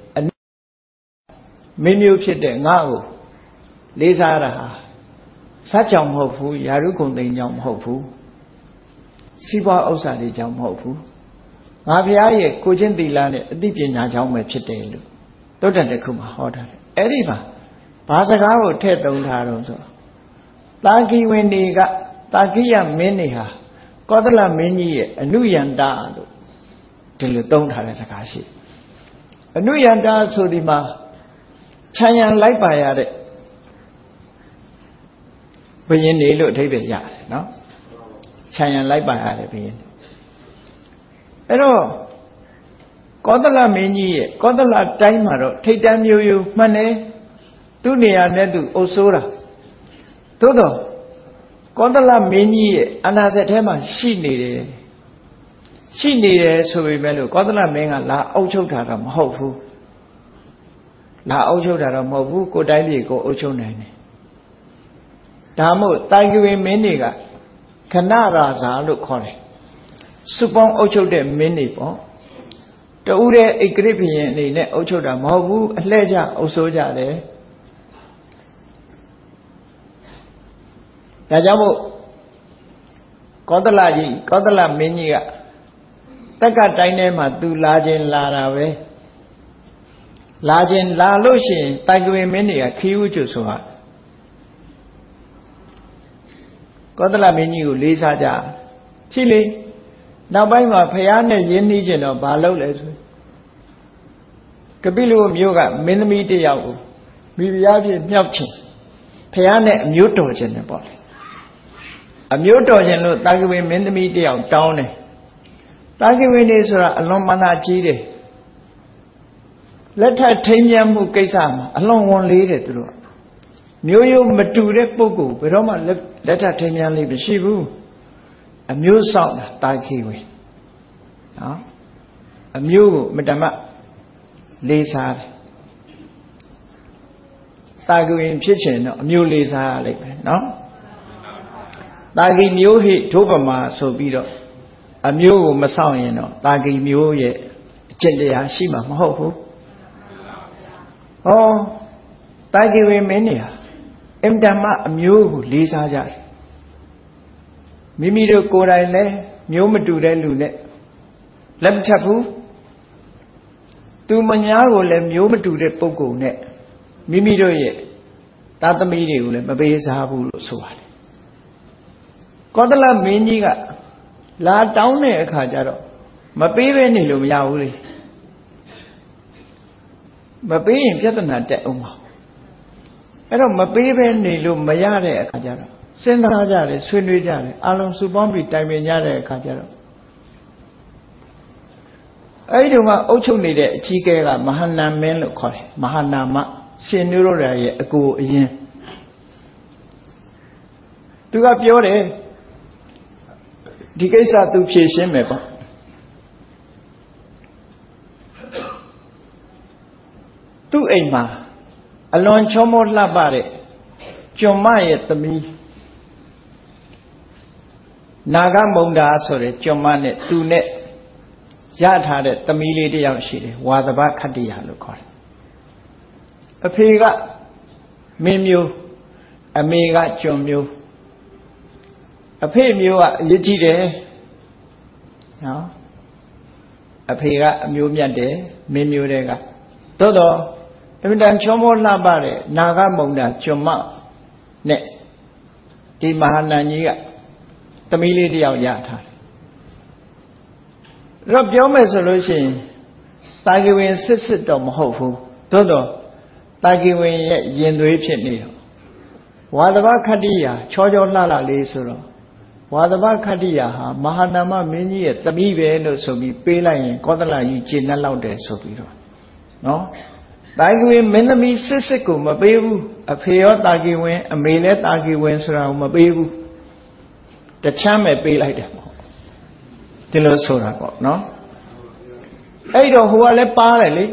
မင်းမျိုးဖြစ်တဲ့ငါ့ကိုလေးစားတာဟာစัจကြောင့်မဟုတ်ဘူးယာရုခုံသိမ်းကြောင့်မဟုတ်ဘူးစီးပွားဥစ္စာတွေကြောင့်မဟုတ်ဘူးငါဘုရားရဲ့ကိုချင်းသီလနဲ့အသိပညာကြောင့်ပဲဖြစ်တယ်လို့သုတ္တန်တစ်ခုမှာဟောထားတယ်အဲ့ဒီမှာဘာစကားကိုထည့်သုံးထားတော့ဆိုတာကီဝင်တွေကတာကိယမင်းတွေဟာကောသလမင်းကြီးရဲ့အနုယန္တလို့ဒီလိုသုံးထားတဲ့စကားရှိအနုယန္တဆိုဒီမှာခြံရံလိုက်ပါရတဲ့ဘုရင်တွေလို့အဓိပ္ပာယ်ရတယ်နော်ခြံရံလိုက်ပါရတဲ့ဘုရင်အဲ့တော့ကောသလမင်းကြီးရဲ့ကောသလတိုင်းမှာတော့ထိတ်တန်းမျိုးရိုးမှန်တယ်သူ့နေရာနဲ့သူအုပ်စိုးတာသို့တော့ကောသလမင်းကြီးရဲ့အာဏာစက်ထဲမှာရှိနေတယ်ဆိုပေမဲ့လို့ကောသလမင်းကလာအုပ်ချုပ်တာတော့မဟုတ်ဘူးလာအုပ်ချုပ်တာတော့မဟုတ်ဘူးကိုယ်တိုင်းပြည်ကိုအုပ်ချုပ်နိုင်တယ်ဒါမို့တာဂိဝေမင်းတွေကခဏရာဇာလို့ခေါ်တယ်စုပေါင်းအုပ်ချုပ်တဲ့မင်းတွေပေါ့တူတဲ့ဣကရိဘုရင်အနေနဲ့အုပ်ချုပ်တာမဟုတ်ဘူးအလှည့်ကျအုပ်စိုးကြတယ်ဒါကြောင့်မို့ကောသလမင်းကြီးကတက္ကတိုင်းထဲမှာသူလာခြင်းလာတာပဲလာလို့ရှိရင်တာဂိဝေမင်းတွေကခီးဥကျွတ်ဆိုတာကောသလမင်းကြီးကိုလေးစားကြရှိလေနောက်ပိုင်းမှာဖျားနဲ့ရင်းနှီးခြင်းတော့ဘာလုပ်လဲဆိုကပိလုမြို့ကမင်းသမီးတယောက်ကိုမိဖုရားဖြစ်မြောက်ခြင်းဖျားနဲ့အမျိုးတော်ခြင်းနဲ့ပေါ့လေအမျိုးတော်ခြင်းလို့တာဂိဝေမင်းသမီးတယောက်တောင်းတယ်တာဂိဝေနေဆိုတာအလွန်မနာကြီးတယ်လက်ထပ်ထိမ်းမြတ်မှုကိစ္စမှာအလွန်ဝန်လေးတယ်သူတို့မျိုးရိုးမတူတဲ့ပုဂ္ဂိုလ်ဘယ်တော့မှလက်ထပ်ထိမ်းမြတ်လေးမရှိဘူးအမျိုးဆောင်တာတာဂိဝေနော်အမျိုးကိုမတမလေးစားတယ်တာဂိဝေဖြစ်ချင်တော့အမျိုးလေးစားရလိမ့်မယ်နော်တာဂိမျိုးဟိဒုပမာဆိုပြီးတော့အမျိုးကိုမဆောင်ရင်တော့တာဂိမျိုးရဲ့အကျင့်တရားရှိမှာမဟုတ်ဘူးဟောတာဂိဝေမင်းနေဟာအင်တမအမျိုးကိုလေးစားကြတယ်မိမိတို့ကိုယ်တိုင်လည်းမျိုးမတူတဲ့လူနဲ့လက်မထပ်ဘူးသူမညာကိုလည်းမျိုးမတူတဲ့ပုဂ္ဂိုလ်နဲ့မိမိတို့ရဲ့သားသမီးတွေကိုလည်းမပေးစားဘူးလို့ဆိုပါတယ်ကောသလမင်းကြီးကလာတောင်းတဲ့အခါကျတော့မပေးဘဲနေလို့မရဘူးလေမပေးရင်ပြဿနာတက်အောင်ပါအဲ့တော့မပေးဘဲနေလို့မရတဲ့အခါကျတော့စဉ်းစားကြတယ်ဆွေးနွေးကြတယ်အလုံးစုပေါင်းပြီးတိုင်ပင်ကြတဲ့အခါကျတော့အဲ့ဒီတော့ကအုပ်ချုပ်နေတဲ့အကြီးအကဲကမဟာနာမင်းလို့ခေါ်တယ်မဟာနာမရှင်နုရောဓရဲ့အကိုအရင်သူကပြောတယ်ဒီကိစ္စသူဖြေရှင်းမယ်ပေါ့သူ့အိမ်မှာအလွန်ချောမောလှပတဲ့ကျွန်မရဲ့သမီးနာဂမုံဒါဆိုတဲ့ကျွန်မနဲ့သူနဲ့ရထားတဲ့သမီးလေးတစ်ယောက်ရှိတယ်ဝါသဘခတ္တိယလို့ခေါ်တယ်အဖေကမင်းမျိုးအမေကကျွန်မျိုးအဖေမျိုးကအရေးကြီးတယ်နော်အဖေကအမျိုးမြတ်တယ်မင်းမျိုးတွေကသို့တော့အမြဲတမ်းချောမောလှပတဲ့နာဂမုံဒါကျွန်မနဲ့ဒီမဟာနန်ကြီးကသမီးလေးတယောက်ရထားတယ်အဲ့တော့ပြောမယ်ဆိုလို့ရှိရင်တာဂိဝေစစ်တော့မဟုတ်ဘူးသို့တော့တာဂိဝေရဲ့ရင်သွေးဖြစ်နေတော့ဝါသဘခတ္တိယချောလှလှလေးဆိုတော့ဝါသဘခတ္တိယဟာမဟာနာမမင်းကြီးရဲ့သမီးပဲလို့ဆိုပြီးပေးလိုက်ရင်ကောသလကြီးကျေနပ်လောက်တယ်ဆိုပြီးတော့နော်တာဂိဝေမင်းသမီးစစ်ကိုမပေးဘူးအဖေရောတာဂိဝေအမေလည်းတာဂိဝေဆိုတာကိုမပေးဘူးတချမ်းပဲပေးလိုက်တယ်ပေါ့ဒီလိုဆိုတာပေါ့နော်အဲ့တော့ဟိုကလည်းပါတယ်လေ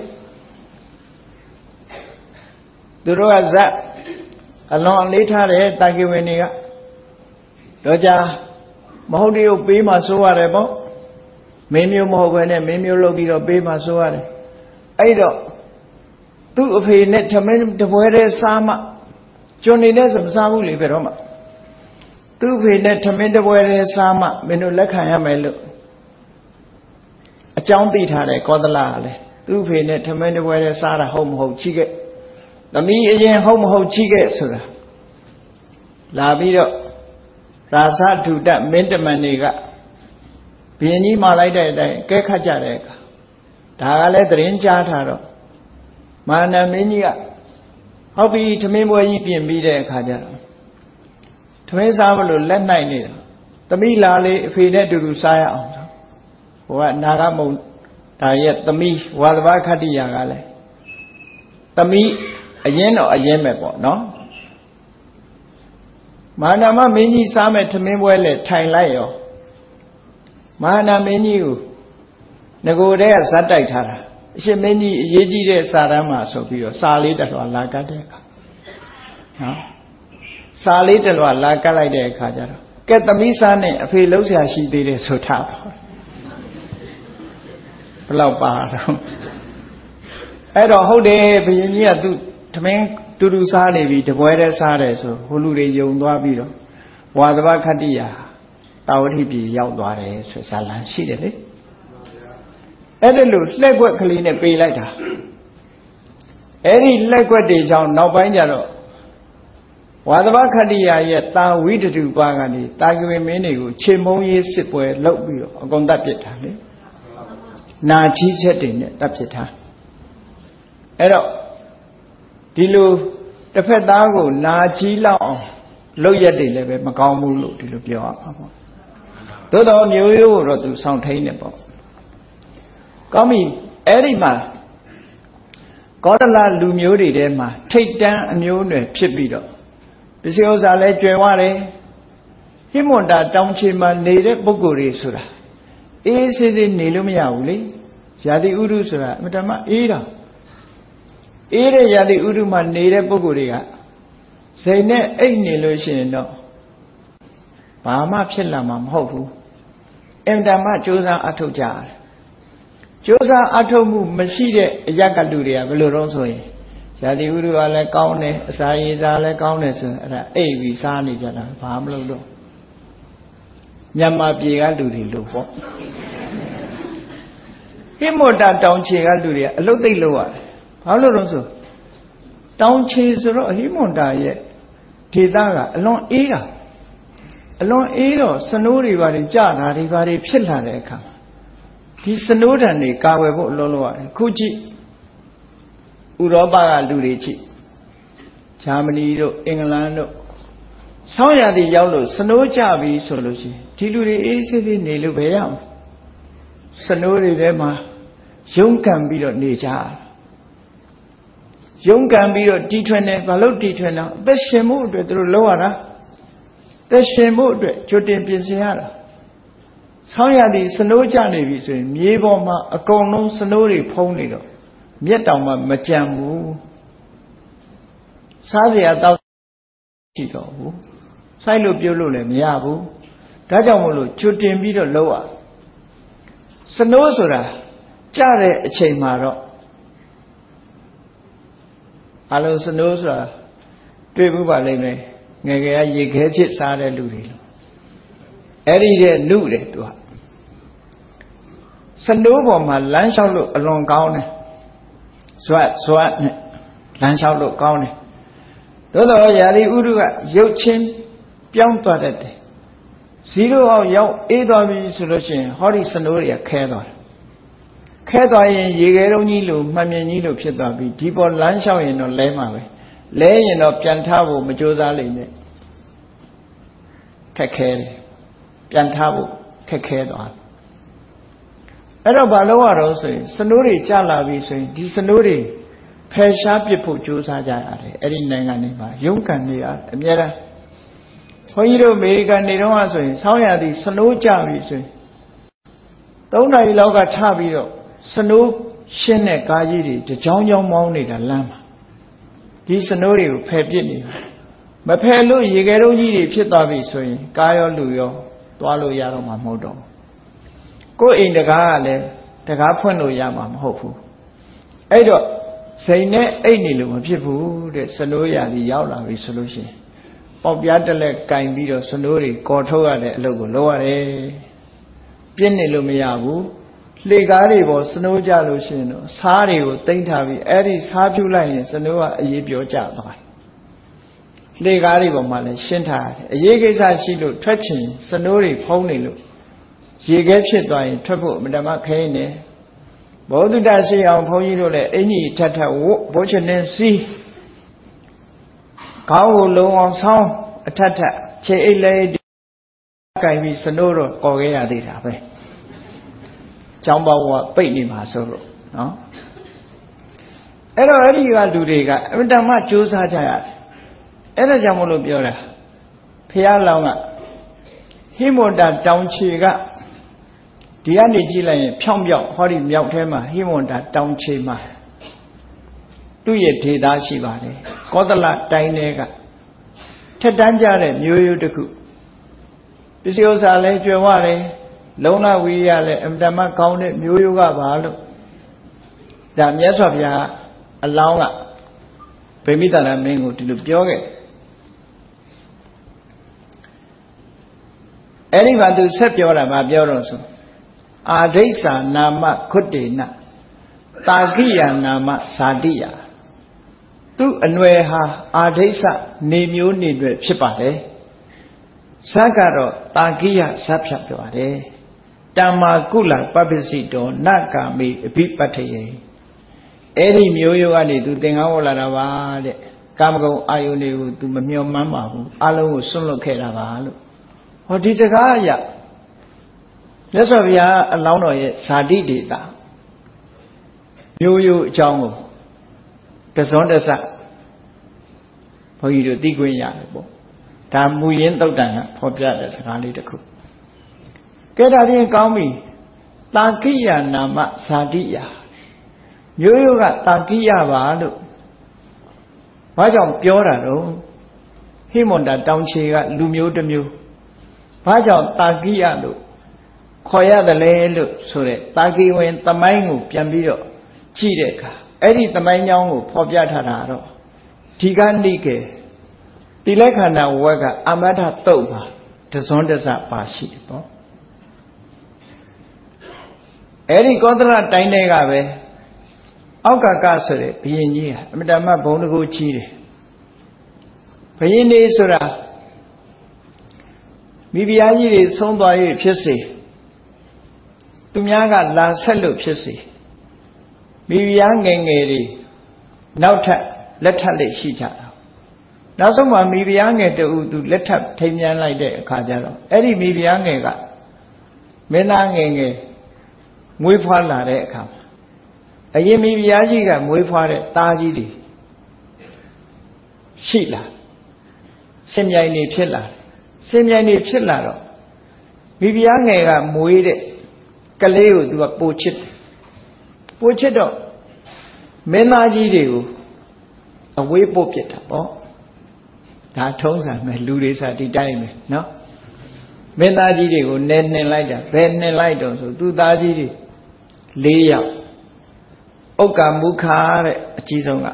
သူတို့ကဇက်အလွန်အလေးထားတယ်တာဂိဝေတွေကတော့ကြာမဟုတ်တည်းကိုပေးမှဆိုရတယ်ပေါ့မင်းမျိုးမဟုတ်ဘဲနဲ့မင်းမျိုးလုပ်ပြီးတော့ပေးမှဆိုရတယ်အဲ့တော့သူ့အဖေနဲ့ထမင်းတပွဲတည်းစားမှကျွန်နေတဲ့ဆိုမစားဘူးလေဘယ်တော့မှသူ့အဖေနဲ့ထမင်းတပွဲတည်းစားမှမင်းတို့လက်ခံရမယ်လို့အကြောင်းသိထားတယ်ကောသလကလည်းသူ့အဖေနဲ့ထမင်းတပွဲတည်းစားတာဟုတ်မဟုတ်ကြည့်ခဲ့သမီးအရင်ဟုတ်မဟုတ်ကြည့်ခဲ့ဆိုတာလာပြီးတော့ရာဇဒုတမင်းတမန်တွေကဘုရင်ကြီးမှာလိုက်တဲ့အတိုင်းကဲခတ်ကြတဲ့အခါဒါကလည်းသတင်းကြားထားတော့မာနမင်းကြီးကဟုတ်ပြီထမင်းပွဲကြီးပြင်ပြီးတဲ့အခါကျတော့ထမင်းစားမလို့လက်နိုင်နေတာသမီးလာလေအဖေနဲ့အတူတူစားရအောင်ဟိုကနာဂမုံဒါရဲ့သမီးဝါသဘခတ္တိယကလည်းသမီးအရင်တော့အရင်ပဲပေါ့နော် Mahana Mini Samet Mimwele, Thailayo. Mahana Mini, Nagodea Sataitara. She many Yeji Sarama Sopio, Salita or Lakadeca. Salita or Lakalade Kajara. Get the Misane, a Philosia, she did it so tough. Plaupa. I don't hold a Virginia to make to do Sadi, the weather Sade, so Hulu Young Wabiro. Wadaba Kadia, Tawati Yaudware, so Salan, she did it. Edelus, leg work clean a pay later. Any leg what they sound now by Jaro. Wadaba Kadia yet, thou we to do Bagani, Tagame Menu, Chimoy Sipway, Lobio, Gondapita. Na chi setting, that's it. Ero Dilu, the Pedago, Na chi long, Loya de Leve, Macamu, to look your up. Todo knew you wrote to sound tainable. Come Erima Godala Lumuri Dema, take down a new Pibido. Besios are let Jaware. Himonda Downchima needed Boguri Sura. Is in Nilumiauli, Yadi Urusura, Madama Ida. Ida Yadi Uruma needed Boguria. Say ne ain't illusion no. Pama Pilamam Hofu. Emdama Josa Atojar. Josa Atomu Machide Yakaluria, Velorosoi. Yadi Uru ale Kaune, Saiza ale Kaunes, Avi Sani Jana, Pamlo. Yama Piga do the low. Himota down chiga do the low they lower. How long down cheese or Himonda yet. Tidaga, along era. Along era, Sanori Vari Jana, Rivari Pilareca. Ti Sanodani, Kawe Loloa, Kuji Uroba Lurici. Germany, England. Soya the yellow, Sanojavi solution. Tiluri is in Nilubea. Sanori Dema, Young can be on nature. Young can be on D20, Valo D20, the Shemu with the Loara, the Shemu with Jotin Pinciara. Soya the Sanojani is in Yevoma, a cono Sanori ponido, Mietama Majamu Sazia Chico. Silo Biolum, Yabu, Dajamolo, Chutin Bido Loa Sanosura, Jare Chamaro Alo Sanosura, Tribuba Leme, Nega Yighet Sade Ludi. Every day, new day to her. Sandovo, my lunch out look along Gaune. Swat, lunch out look Gaune. Todo Yari Uruga, Yochin. Young to that day. Zero of young 8 of me solution, Hori Sanoria Cador. Cador in Yigero Nilu, Mamma Nilu Pitabi, Tipo Lanshaw in or Lema, laying of Piantavo, Majosa Lane. Cacare, Piantavo, Cacador. Arabaloa also, Sanuri Jala, we say, Disanuri, Pesha Pipo Josa Jaya, Erin Nanganiva, Yunkan, Mera. Hoyiro Mega Nero, Soya the Sano Javi. Don't I log a tabio, Sano Shene Gajiri, the John Young Mounted a Lama. This Sanorio Pepini. Mapelo Yigero Yiri Pitavi, Gaio Luyo, Tualo Yaroma Modo. Go in the Gale, the Gapuano Yamam Hopu. Edo, say ne Enilu, people, the Sanoya, the Yaula resolution. Of Yadale kind video sonori, Cortoa logo lower Pienilumiabu, Legari was no jalusino, Sari would think have Eddie Saju lines and no Yibio Java. Legari was Male Shinta, a Yegeza Shilu, Tretchin, Sonori, Ponilu. She gave shit by trouble, Madame Kane. Both did I say on Ponilo, any tata, watch and see. Cow low on sound, a tata, che lady, Kai Sonoro, Korea did have it. Jamba painting my sorrow, no? Edo, you are do Riga, every time I choose Hajaya. Edo Jamolo Biora. ဖះလောင်းကဟိမွန်တာတောင်ချေကဒီကနေကြည့်လိုက်ရင်ဖြောင်းပြောက်ဟောဒီမြောက်ထဲမှာဟိမွန်တာတောင်ချေမှာသူ့ရဲ့ဒေသရှိပါတယ်ကောသလတိုင်းတွေကထက်တန်းကြတဲ့မျိုးရိုးတစ်ခုပစ္စည်းဥစ္စာလည်းကျွယ်ဝတယ်လုံလဝိရိယလည်းအမတမကောင်းတဲ့မျိုးရိုးကပါလို့ဒါမြတ်စွာဘုရားအလောင်းကဗိမိတရမင်းကိုဒီလိုပြောခဲ့အဲ့ဒီမှာသူဆက်ပြောတာဗာပြောတော့ဆိုအာဒိဋ္ဌာနာမခွတ်တေနတာကိယနာမဇာတိယသူအနွယ်ဟာအာဒိဋ္ဌနေမျိုးနေတွေဖြစ်ပါတယ်ဇတ်ကတော့တာကိယဇတ်ဖြတ်ပြောပါတယ်တမ္မာကုလပပ္ပစိတောနကာမိအဘိပတ္ထယေအဲ့ဒီမျိုးရိုးကနေသူသင်္ကန်းဝတ်လာတာပါတဲ့ကာမဂုဏ်အာယုန်တွေကိုသူမမျှော်မှန်းပါဘူးအလုံးကိုစွန့်လွတ်ခဲ့တာပါလို့ဟောဒီစကားအရမြတ်စွာဘုရားအလောင်းတော်ရဲ့ဇာတိဒေတာမျိုးရိုးအကြောင်းကိုတစွန်းတစဘုန်းကြီးတို့သိခွင့်ရတယ်ပေါ့ဒါမူရင်းသုတ်တန်ကဖော်ပြတဲ့စကားလေးတစ်ခုကဲဒါဖြင့်ကောင်းပြီတာကိယနာမဇာတိယမျိုးရိုးကတာကိယပါလို့ဘာကြောင့်ပြောတာတော့ဟိမွန်တာတောင်ချေကလူမျိုးတစ်မျိုးဘာကြောင့်တာကိယလို့ခေါ်ရတယ်လဲလို့ဆိုတဲ့တာကိဝင်သမိုင်းကိုပြန်ပြီးတော့ကြည့်တဲ့အခါအဲ့ဒီသမိုင်းကြောင်းကိုဖော်ပြထားတာတော့ဒီကနေ့ကတိလက္ခဏာဝက်ကအမထတုတ်ပါတစွန်းတစပါရှိတယ်ပေါ့အဲ့ဒီကောသလတိုင်းတွေကပဲအောက်ကကဆိုတဲ့ဘုရင်ကြီးဟာအမတမဘုံတကူကြီးတယ်ဘုရင်နေဆိုတာမိဖုရားကြီးတွေဆုံးသွား၍ဖြစ်စေသူများကလာဆက်လို့ဖြစ်စေမိဖုရားငယ်ငယ်တွေနောက်ထပ်လက်ထပ်လေးရှိကြတာနောက်ဆုံးမှမိဖုရားငယ်တူသူလက်ထပ်ထိမ်းမြန်းလိုက်တဲ့အခါကျတော့အဲ့ဒီမိဖုရားငယ်ကမင်းသားငယ်ငယ်မွေးဖွားလာတဲ့အခါမှာအရင်မိဖုရားကြီးကမွေးဖွားတဲ့သားကြီးတွေရှိလာစင်မြိုင်နေဖြစ်လာစင်မြိုင်နေဖြစ်လာတော့မိဖုရားငယ်ကမွေးတဲ့ကလေးကိုသူကပိုချစ်တော့မင်းသားကြီးတွေကိုအဝေးပို့ပြစ်တာပေါ့ဒါထုံးစံပဲလူတွေစားဒီတိုင်းပဲနော်မင်းသားကြီးတွေကိုနှင်လိုက်တာဘယ်နှင်လိုက်တော့ဆိုသူသားကြီးတွေ4ယောက်ဥက္ကမုခာတဲ့အကြီးဆုံးက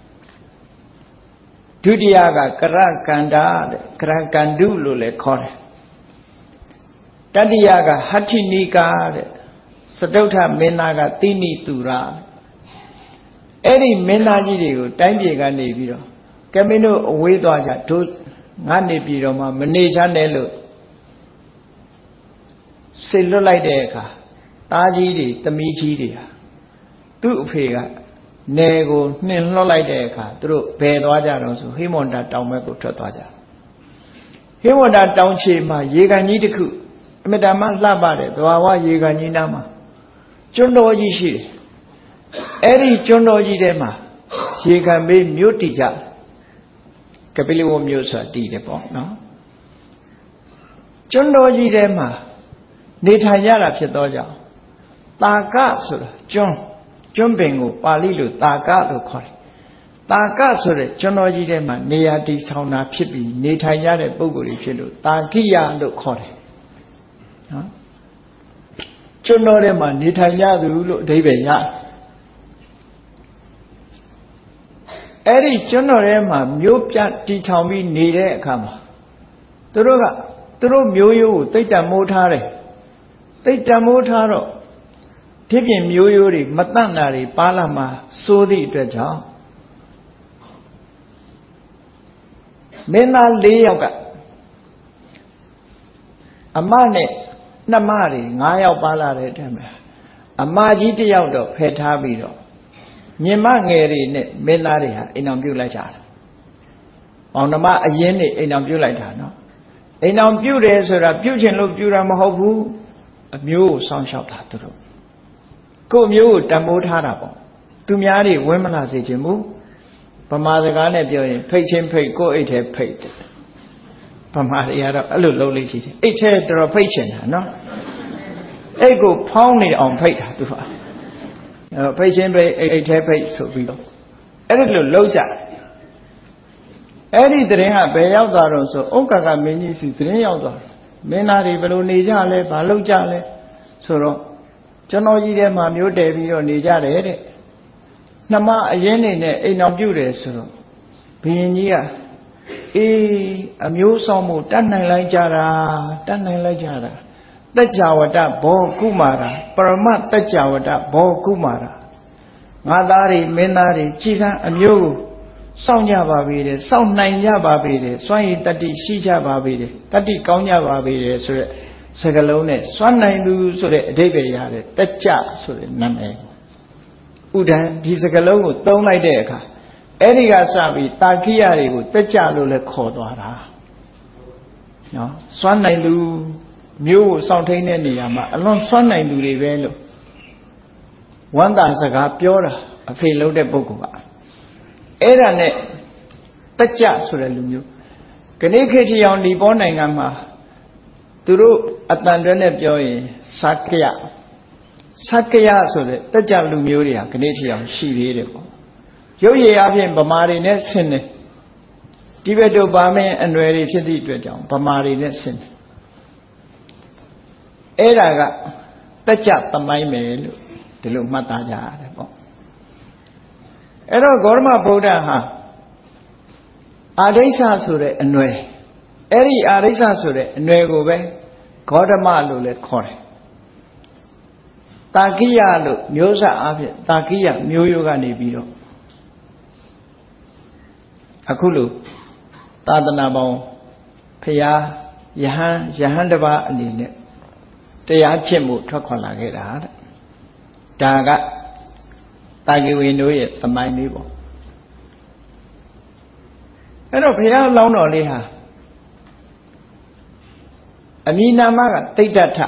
ဒုတိယကကရကန္တာတဲ့ကရကန္တုလို့လည်းခေါ်တယ်တတိယကဟဋ္ဌိနိကာတဲ့စတုထမင်းသားကတိနိတူရအဲ့ဒီမင်းသားကြီးတွေကိုတိုင်းပြည်ကနေပြီးတော့ကမင်းတို့အဝေးသွားကြတို့ငါနေပြည်တော်မှာမနေချနဲ့လို့ဆေလွတ်လိုက်တဲ့အခါသားကြီးတွေသမီးကြီးတွေဟာသူ့အဖေကနယ်ကိုနှင်လွှတ်လိုက်တဲ့အခါသူတို့ဘယ်သွားကြတော့ဆိုဟိမွန်တာတောင်ဘက်ကိုထွက်သွားကြဟိမွန်တာတောင်ခြေမှာရေကန်ကြီးတစ်ခုအမြဲတမ်းလှပတဲ့သဘာဝရေကန်ကြီးနားမှာကျွန်းတော်ကြီးရှိတယ်အဲ့ဒီကျွန်းတော်ကြီးထဲမှာရေကန်မေးမြို့တည်ကြကပိလဝမြို့ဆိုတာတည်တယ်ပေါ့နော်ကျွန်းတော်ကြီးထဲမှာနေထိုင်ရတာဖြစ်သောကြောင့်တာကဆိုတာကျွန်းပင်ကိုပါဠိလိုတာကလို့ခေါ်တယ်တာကဆိုတဲ့ကျွန်းတော်ကြီးထဲမှာနေရာတည်ဆောင်တာဖြစ်ပြီးနေထိုင်ရတဲ့ပုဂ္ဂိုလ်တွေဖြစ်လို့တာကိယလို့ခေါ်တယ်နော်ကျွန်းတော်ထဲမှာနေထိုင်ရသူလို့အဓိပ္ပာယ်ရတယ်အဲ့ဒီကျွန်းတော်ထဲမှာမြို့ပြတည်ထောင်ပြီးနေတဲ့အခါမှာသူတို့မျိုးရိုးကိုသိတ္တမိုးထားတယ်သိတ္တမိုးထားတော့ဒီပြင်မျိုးရိုးတွေမတန့်တာတွေပါလာမှာစိုးသည့်အတွက်ကြောင့်မင်းသား4ယောက်ကအမနဲ့နှမတွေ9ယောက်ပါလာတဲ့အထက်မှာအမကြီး1ယောက်တော့ဖယ်ထားပြီးတော့ညီမငယ်တွေနဲ့မင်းသားတွေဟာအိမ်အောင်ပြုတ်လိုက်ကြတာ။မောင်နှမအရင်နေအိမ်အောင်ပြုတ်လိုက်တာနော်။အိမ်အောင်ပြုတ်တယ်ဆိုတာပြုတ်ချင်လို့ပြုတ်တာမဟုတ်ဘူး။အမျိုးကိုစောင့်ရှောက်တာသူတို့။ကို့မျိုးကိုတံမိုးထားတာပေါ့။သူများတွေဝင်းမလာစေချင်ဘူး။ဗမာစကားနဲ့ပြောရင်ဖိတ်ချင်းဖိတ်ကို့အိတ်ထဲဖိတ်တယ်။ဗမာတွေကတော့အဲ့လိုလုပ်လိမ့်ရှိတယ်အိတ်ထဲတော်တော်ဖိတ်ချင်တာနော်အိတ်ကိုဖောင်းနေအောင်ဖိတ်တာသူကဖိတ်ချင်းဖိတ်အိတ်ထဲဖိတ်ဆိုပြီးတော့အဲ့ဒီလိုလုပ်ကြအဲ့ဒီတရင်ကဘယ်ရောက်သွားတော့ဆိုဥက္ကကမင်းကြီးစီတရင်ရောက်သွားမင်းသားတွေဘယ်လိုနေကြလဲဘာလုပ်ကြလဲဆိုတော့ကျွန်တော်ကြီးထဲမှာမျိုးတည်ပြီးတော့နေကြတယ်တဲ့နှမအရင်နေနဲ့အိမ်တော်ပြုတယ်ဆိုတော့ဘုရင်ကြီးကအေးအမျိုးဆောင်မှုတတ်နိုင်လိုက်ကြတာတတ်နိုင်လိုက်ကြတာတက်ကြဝတဘောကုမာရာပရမတက်ကြဝတဘောကုမာရာငါသားတွေမင်းသားတွေကြည်စမ်းအမျိုးကိုစောင့်ကြပါပေတယ်စောင့်နိုင်ကြပါပေတယ်စွမ်းရည်တတ္တိရှိကြပါပေတယ်တတ္တိကောင်းကြပါပေတယ်ဆိုရက်စကလုံးနဲ့စွမ်းနိုင်သူဆိုတဲ့အဓိပ္ပာယ်ရတယ်တက်ကြဆိုတဲ့နာမည်ဥဒ္ဒံဒီစကလုံးကိုသုံးလိုက်တဲ့အခါအဲ့ဒီကစပြီးတာခိယတွေကိုတက်ကြလို့လည်းခေါ်သွားတာနော်စွမ်းနိုင်သူမျိုးကိုစောင့်ထိန်တဲ့နေရာမှာအလွန်စွမ်းနိုင်သူတွေပဲလို့ဝမ်းသာစကားပြောတာအဖေလုံးတဲ့ပုဂ္ဂိုလ်ကအဲ့ဒါနဲ့တက်ကြဆိုတဲ့လူမျိုးခဏခေတ်ချောင်ဒီပေါ်နိုင်ငံမှာသူတို့အတန်တွဲနဲ့ပြောရင်စက္ကယဆိုတဲ့တက်ကြလူမျိုးတွေဟာခဏချောင်ရှိသေးတယ်ပေါ့ရုပ်ရည်အပြင်ဗမာတွေနဲ့ဆင်းတယ်တိဘက်တို့ဗာမင်းအနွယ်တွေဖြစ်သည့်အတွက်ကြောင့်ဗမာတွေနဲ့ဆင်းတယ်အဲ့ဒါကတက်ကြသမိုင်းမယ်လို့ဒီလိုမှတ်သားကြရတယ်ပေါ့အဲ့တော့ဂေါတမဗုဒ္ဓဟာအာဒိဋ္ဌဆိုတဲ့အနွယ်အဲ့ဒီအာဒိဋ္ဌဆိုတဲ့အနွယ်ကိုပဲဂေါတမလို့လည်းခေါ်တယ်တာကိယလို့မျိုးဆက်အဖြစ်တာကိယမျိုးရိုးကနေပြီးတော့အခုလို့သာသနာပေါင်းဖရာယဟန်တစ်ပါးအနေနဲ့တရားကျင့်မှုထွက်ခွာလာခဲ့တာတဲ့ဒါကတာဂေဝေတို့ရဲ့သမိုင်းလေးပေါ့အဲ့တော့ဘုရားလောင်းတော်လေးဟာအမည်နာမကတိဋ္ဌထ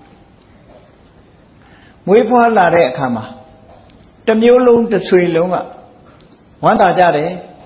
မွေးဖွားလာတဲ့အခါမှာတစ်မျိုးလုံးတစ်ဆွေလုံးကဝမ်းသာကြတယ်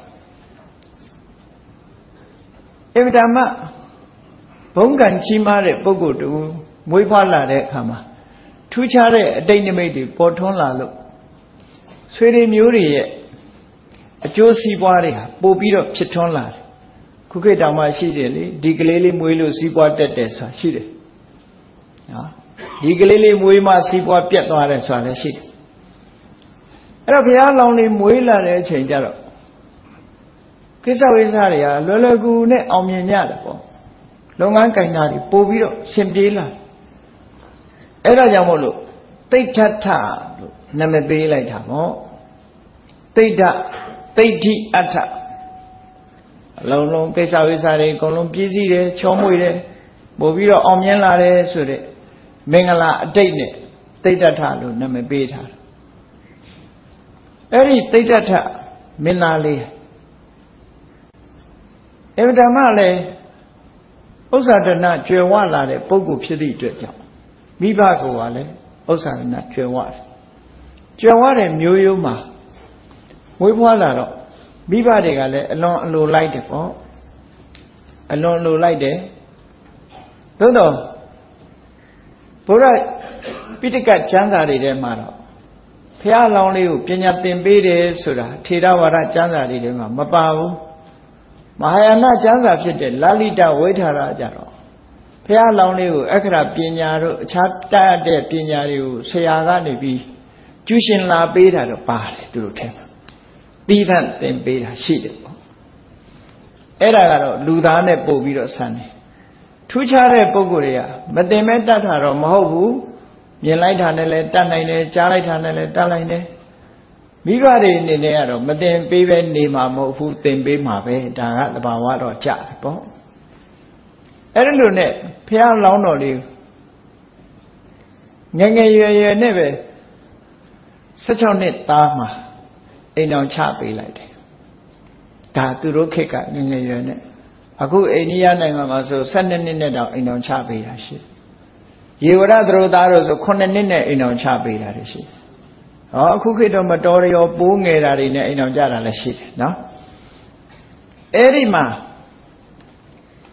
အဗ္ဗဓမ္မဘုံကံကြီးမားတဲ့ပုဂ္ဂိုလ်တူမွေးဖွားလာတဲ့အခါမှာထူးခြားတဲ့အတိတ်နိမိတ်တွေပေါ်ထွန်းလာလို့ဆွေတွေမျိုးတွေရဲ့အကျိုးစီးပွားတွေဟာပို့ပြီးတော့ဖြစ်ထွန်းလာတယ်ခုခေတ်တောင်မှရှိတယ်လေဒီကလေးလေးမွေးလို့စီးပွားတက်တယ်ဆိုတာရှိတယ်နော်ဒီကလေးလေးမွေးမှစီးပွားပြတ်သွားတယ်ဆိုတာလည်းရှိတယ်အဲ့တော့ဘုရားလောင်းလေးမွေးလာတဲ့အချိန်ကျတော့ကိစ္စဝိစ္စတွေကလွယ်လွယ်ကူကူနဲ့အောင်မြင်ကြတယ်ပေါ့လုပ်ငန်းကင်တာတွေပို့ပြီးတော့ရှင်ပြေးလာအဲ့ဒါကြောင့်မို့လို့တိဋ္ဌထလို့နာမည်ပေးလိုက်တာပေါ့တိဋ္ဌအဋ္ဌအလုံးလုံးကိစ္စဝိစ္စတွေအကုန်လုံးပြည့်စည်တယ်ချောမွေ့တယ်ပို့ပြီးတော့အောင်မြင်လာတယ်ဆိုတဲ့မင်္ဂလာအတိတ်နဲ့တိဋ္ဌထလို့နာမည်ပေးထားတယ်အဲ့ဒီတိဋ္ဌထမင်းသားလေးအဗ္ဗဓမ္မလည်းဥစ္စာဒနာကျွယ်ဝလာတဲ့ပုဂ္ဂိုလ်ဖြစ်သည့်အတွက်ကြောင့်မိဘကလည်းဥစ္စာဒနာကျွယ်ဝတယ်ကျွယ်ဝတဲ့မျိုးရိုးမှာမွေးဖွားလာတော့မိဘတွေကလည်းအလွန်အလိုလိုက်တယ်ပေါ့အလွန်အလိုလိုက်တယ်သို့တော့ဘုရားပိဋကကျမ်းစာတွေထဲမှာတော့ဘုရားလောင်းလေးကိုပညာသင်ပေးတယ်ဆိုတာထေရဝါဒကျမ်းစာတွေထဲမှာမပါဘူးမဟာယာနကျမ်းစာဖြစ်တဲ့လာလိတဝိထာရကြတော့ဘုရားလောင်းလေးကိုအခရာပညာတို့အခြားတတ်တဲ့ပညာတွေကိုဆရာကနေပြီးကျူးရှင်လာပေးတာတော့ပါတယ်သူတို့ထဲမှာသီးသန့်သင်ပေးတာရှိတယ်ပေါ့အဲ့ဒါကတော့လူသားနဲ့ပို့ပြီးတော့ဆန်းတယ်ထူးခြားတဲ့ပုဂ္ဂိုလ်တွေကမသင်မဲ့တတ်တာတော့မဟုတ်ဘူးမြင်လိုက်တာနဲ့လည်းတတ်နိုင်တယ်ကြားလိုက်တာနဲ့လည်းတတ်နိုင်တယ်မိဘတွေအနေနဲ့ကတော့မသင်ပေးပဲနေမှာမဟုတ်ဘူးသင်ပေးမှာပဲဒါကသဘာဝတော့ကြတယ်ပေါ့အဲ့ဒါလို့နဲ့ဘုရားလောင်းတော်လေးငယ်ငယ်ရွယ်ရွယ်နဲ့ပဲ16နှစ်သားမှာအိမ်တော်ချပေးလိုက်တယ်ဒါသူတို့ခေတ်ကငယ်ငယ်ရွယ်နဲ့အခုအိန္ဒိယနိုင်ငံမှာဆို12နှစ်နဲ့တောင်အိမ်တော်ချပေးတာရှိရေဝရသရိုသားတို့ဆို9နှစ်နဲ့အိမ်တော်ချပေးတာရှိဟောအခုခေတ်တော့မတော်ရောပိုးငယ်တာတွေနဲ့အိမ်တော်ကြတာလည်းရှိတယ်နော်အဲ့ဒီမှာဘ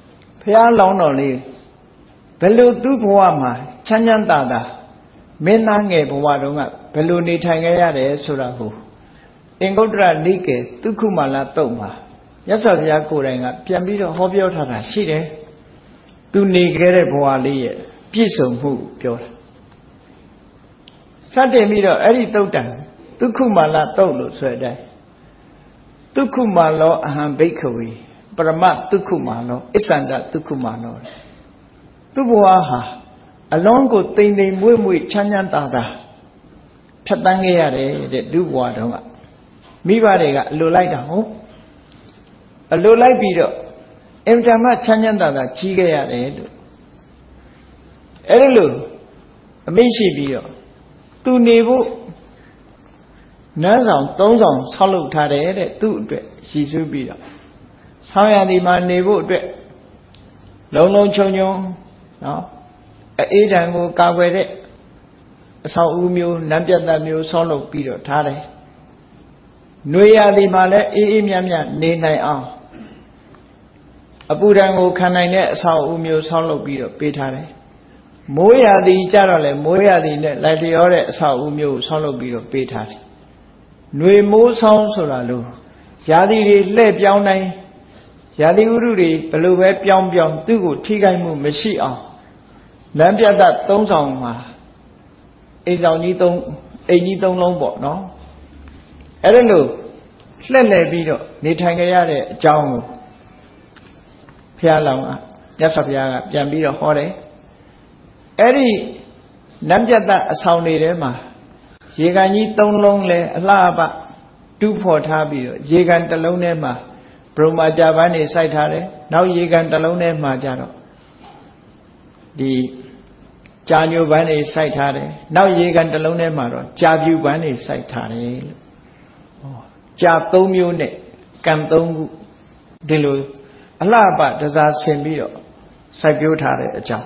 ဖះလောင်းတော်လေးဘယ်လိုသူ့ဘဝမှာချမ်းချမ်းသာသာမင်းသားငယ်ဘဝတုန်းကဘယ်လိုနေထိုင်ခဲ့ရတယ်ဆိုတာကိုအင်္ဂုတ္တရနိကေဒုက္ခမာလတုတ်မှာမြတ်စွာဘုရားကိုယ်တိုင်ကပြန်ပြီးတော့ဟောပြောထားတာရှိတယ်သူနေခဲ့တဲ့ဘဝလေးရဲ့ပြည့်စုံမှုပြောတာစတင်ပြီးတော့အဲ့ဒီတုတ်တံဒုက္ခမာလတုတ်လို့ဆိုတဲ့အတိုင်းဒုက္ခမာလောအဟံဘိက္ခဝေပရမဒုက္ခမာလောအစ္ဆန္ဒဒုက္ခမာလောသူ့ဘဝဟာအလုံးကိုတိမ်တိမ်မွေ့မွေ့ချမ်းချမ်းသာသာဖြတ်တန်းခဲ့ရတယ်တဲ့သူ့ဘဝတုန်းကမိဘတွေကအလိုလိုက်တာဟုတ်အလိုလိုက်ပြီးတော့အင်တာမချမ်းချမ်းသာသာကြီးခဲ့ရတယ်လို့အဲ့ဒီလိုအမိရှိပြီးတော့သူနေဖို့နန်းဆောင်၃ဆောင်ဆောက်လုပ်ထားတယ်တဲ့သူ့အတွက်ရည်စူးပြီးတော့ဆောင်းရာသီမှာနေဖို့အတွက်လုံလုံခြုံခြုံနော်အေးဒဏ်ကိုကာကွယ်တဲ့အဆောက်အဦမျိုးနန်းပြတ်သက်မျိုးဆောက်လုပ်ပြီးတော့ထားတယ်။နွေရာသီမှာလည်းအေးအေးမြတ်မြတ်နေနိုင်အောင်အပူဒဏ်ကိုခံနိုင်တဲ့အဆောက်အဦမျိုးဆောက်လုပ်ပြီးတော့ပေးထားတယ်။မိုးရာသီကြတော့လေမိုးရာသီနဲ့လိုက်လျောတဲ့အဆောက်အဦမျိုးကိုဆောက်လုပ်ပြီးတော့ပေးထားတယ်။နွေမိုးဆောင်းဆိုတာလို့ရာသီတွေလှည့်ပြောင်းတိုင်းရာသီဥတုတွေဘယ်လိုပဲပြောင်းပြောင်းသူ့ကိုထိခိုက်မှုမရှိအောင်လမ်းပြတ်သက်၃ဆောင်မှာအိမ်ဆောင်ကြီးအိမ်ကြီး၃လုံးပေါ့နော်အဲ့ဒါလို့လှည့်လည်ပြီးတော့နေထိုင်ကြရတဲ့အကြောင်းကိုဘုရားလောင်းကမြတ်စွာဘုရားကပြန်ပြီးတော့ဟောတယ်အဲ့ဒီလမ်းပြတ်သက်အဆောင်တွေထဲမှာရေကန်ကြီး၃လုံးလဲအလှပတူးဖော်ထားပြီးတော့ရေကန်တစ်လုံးထဲမှာဘုံမာကြပန်းနေစိုက်ထားတယ်နောက်ရေကန်တစ်လုံးထဲမှာကြတော့ဒီကြာညိုပန်းနေစိုက်ထားတယ်နောက်ရေကန်တစ်လုံးထဲမှာတော့ကြာပြူပန်းနေစိုက်ထားတယ်လို့ကြာ၃မျိုးနဲ့ကံ၃ခုဒီလိုအလှပတစားဆင်ပြီးတော့စိုက်ပျိုးထားတဲ့အကြောင်း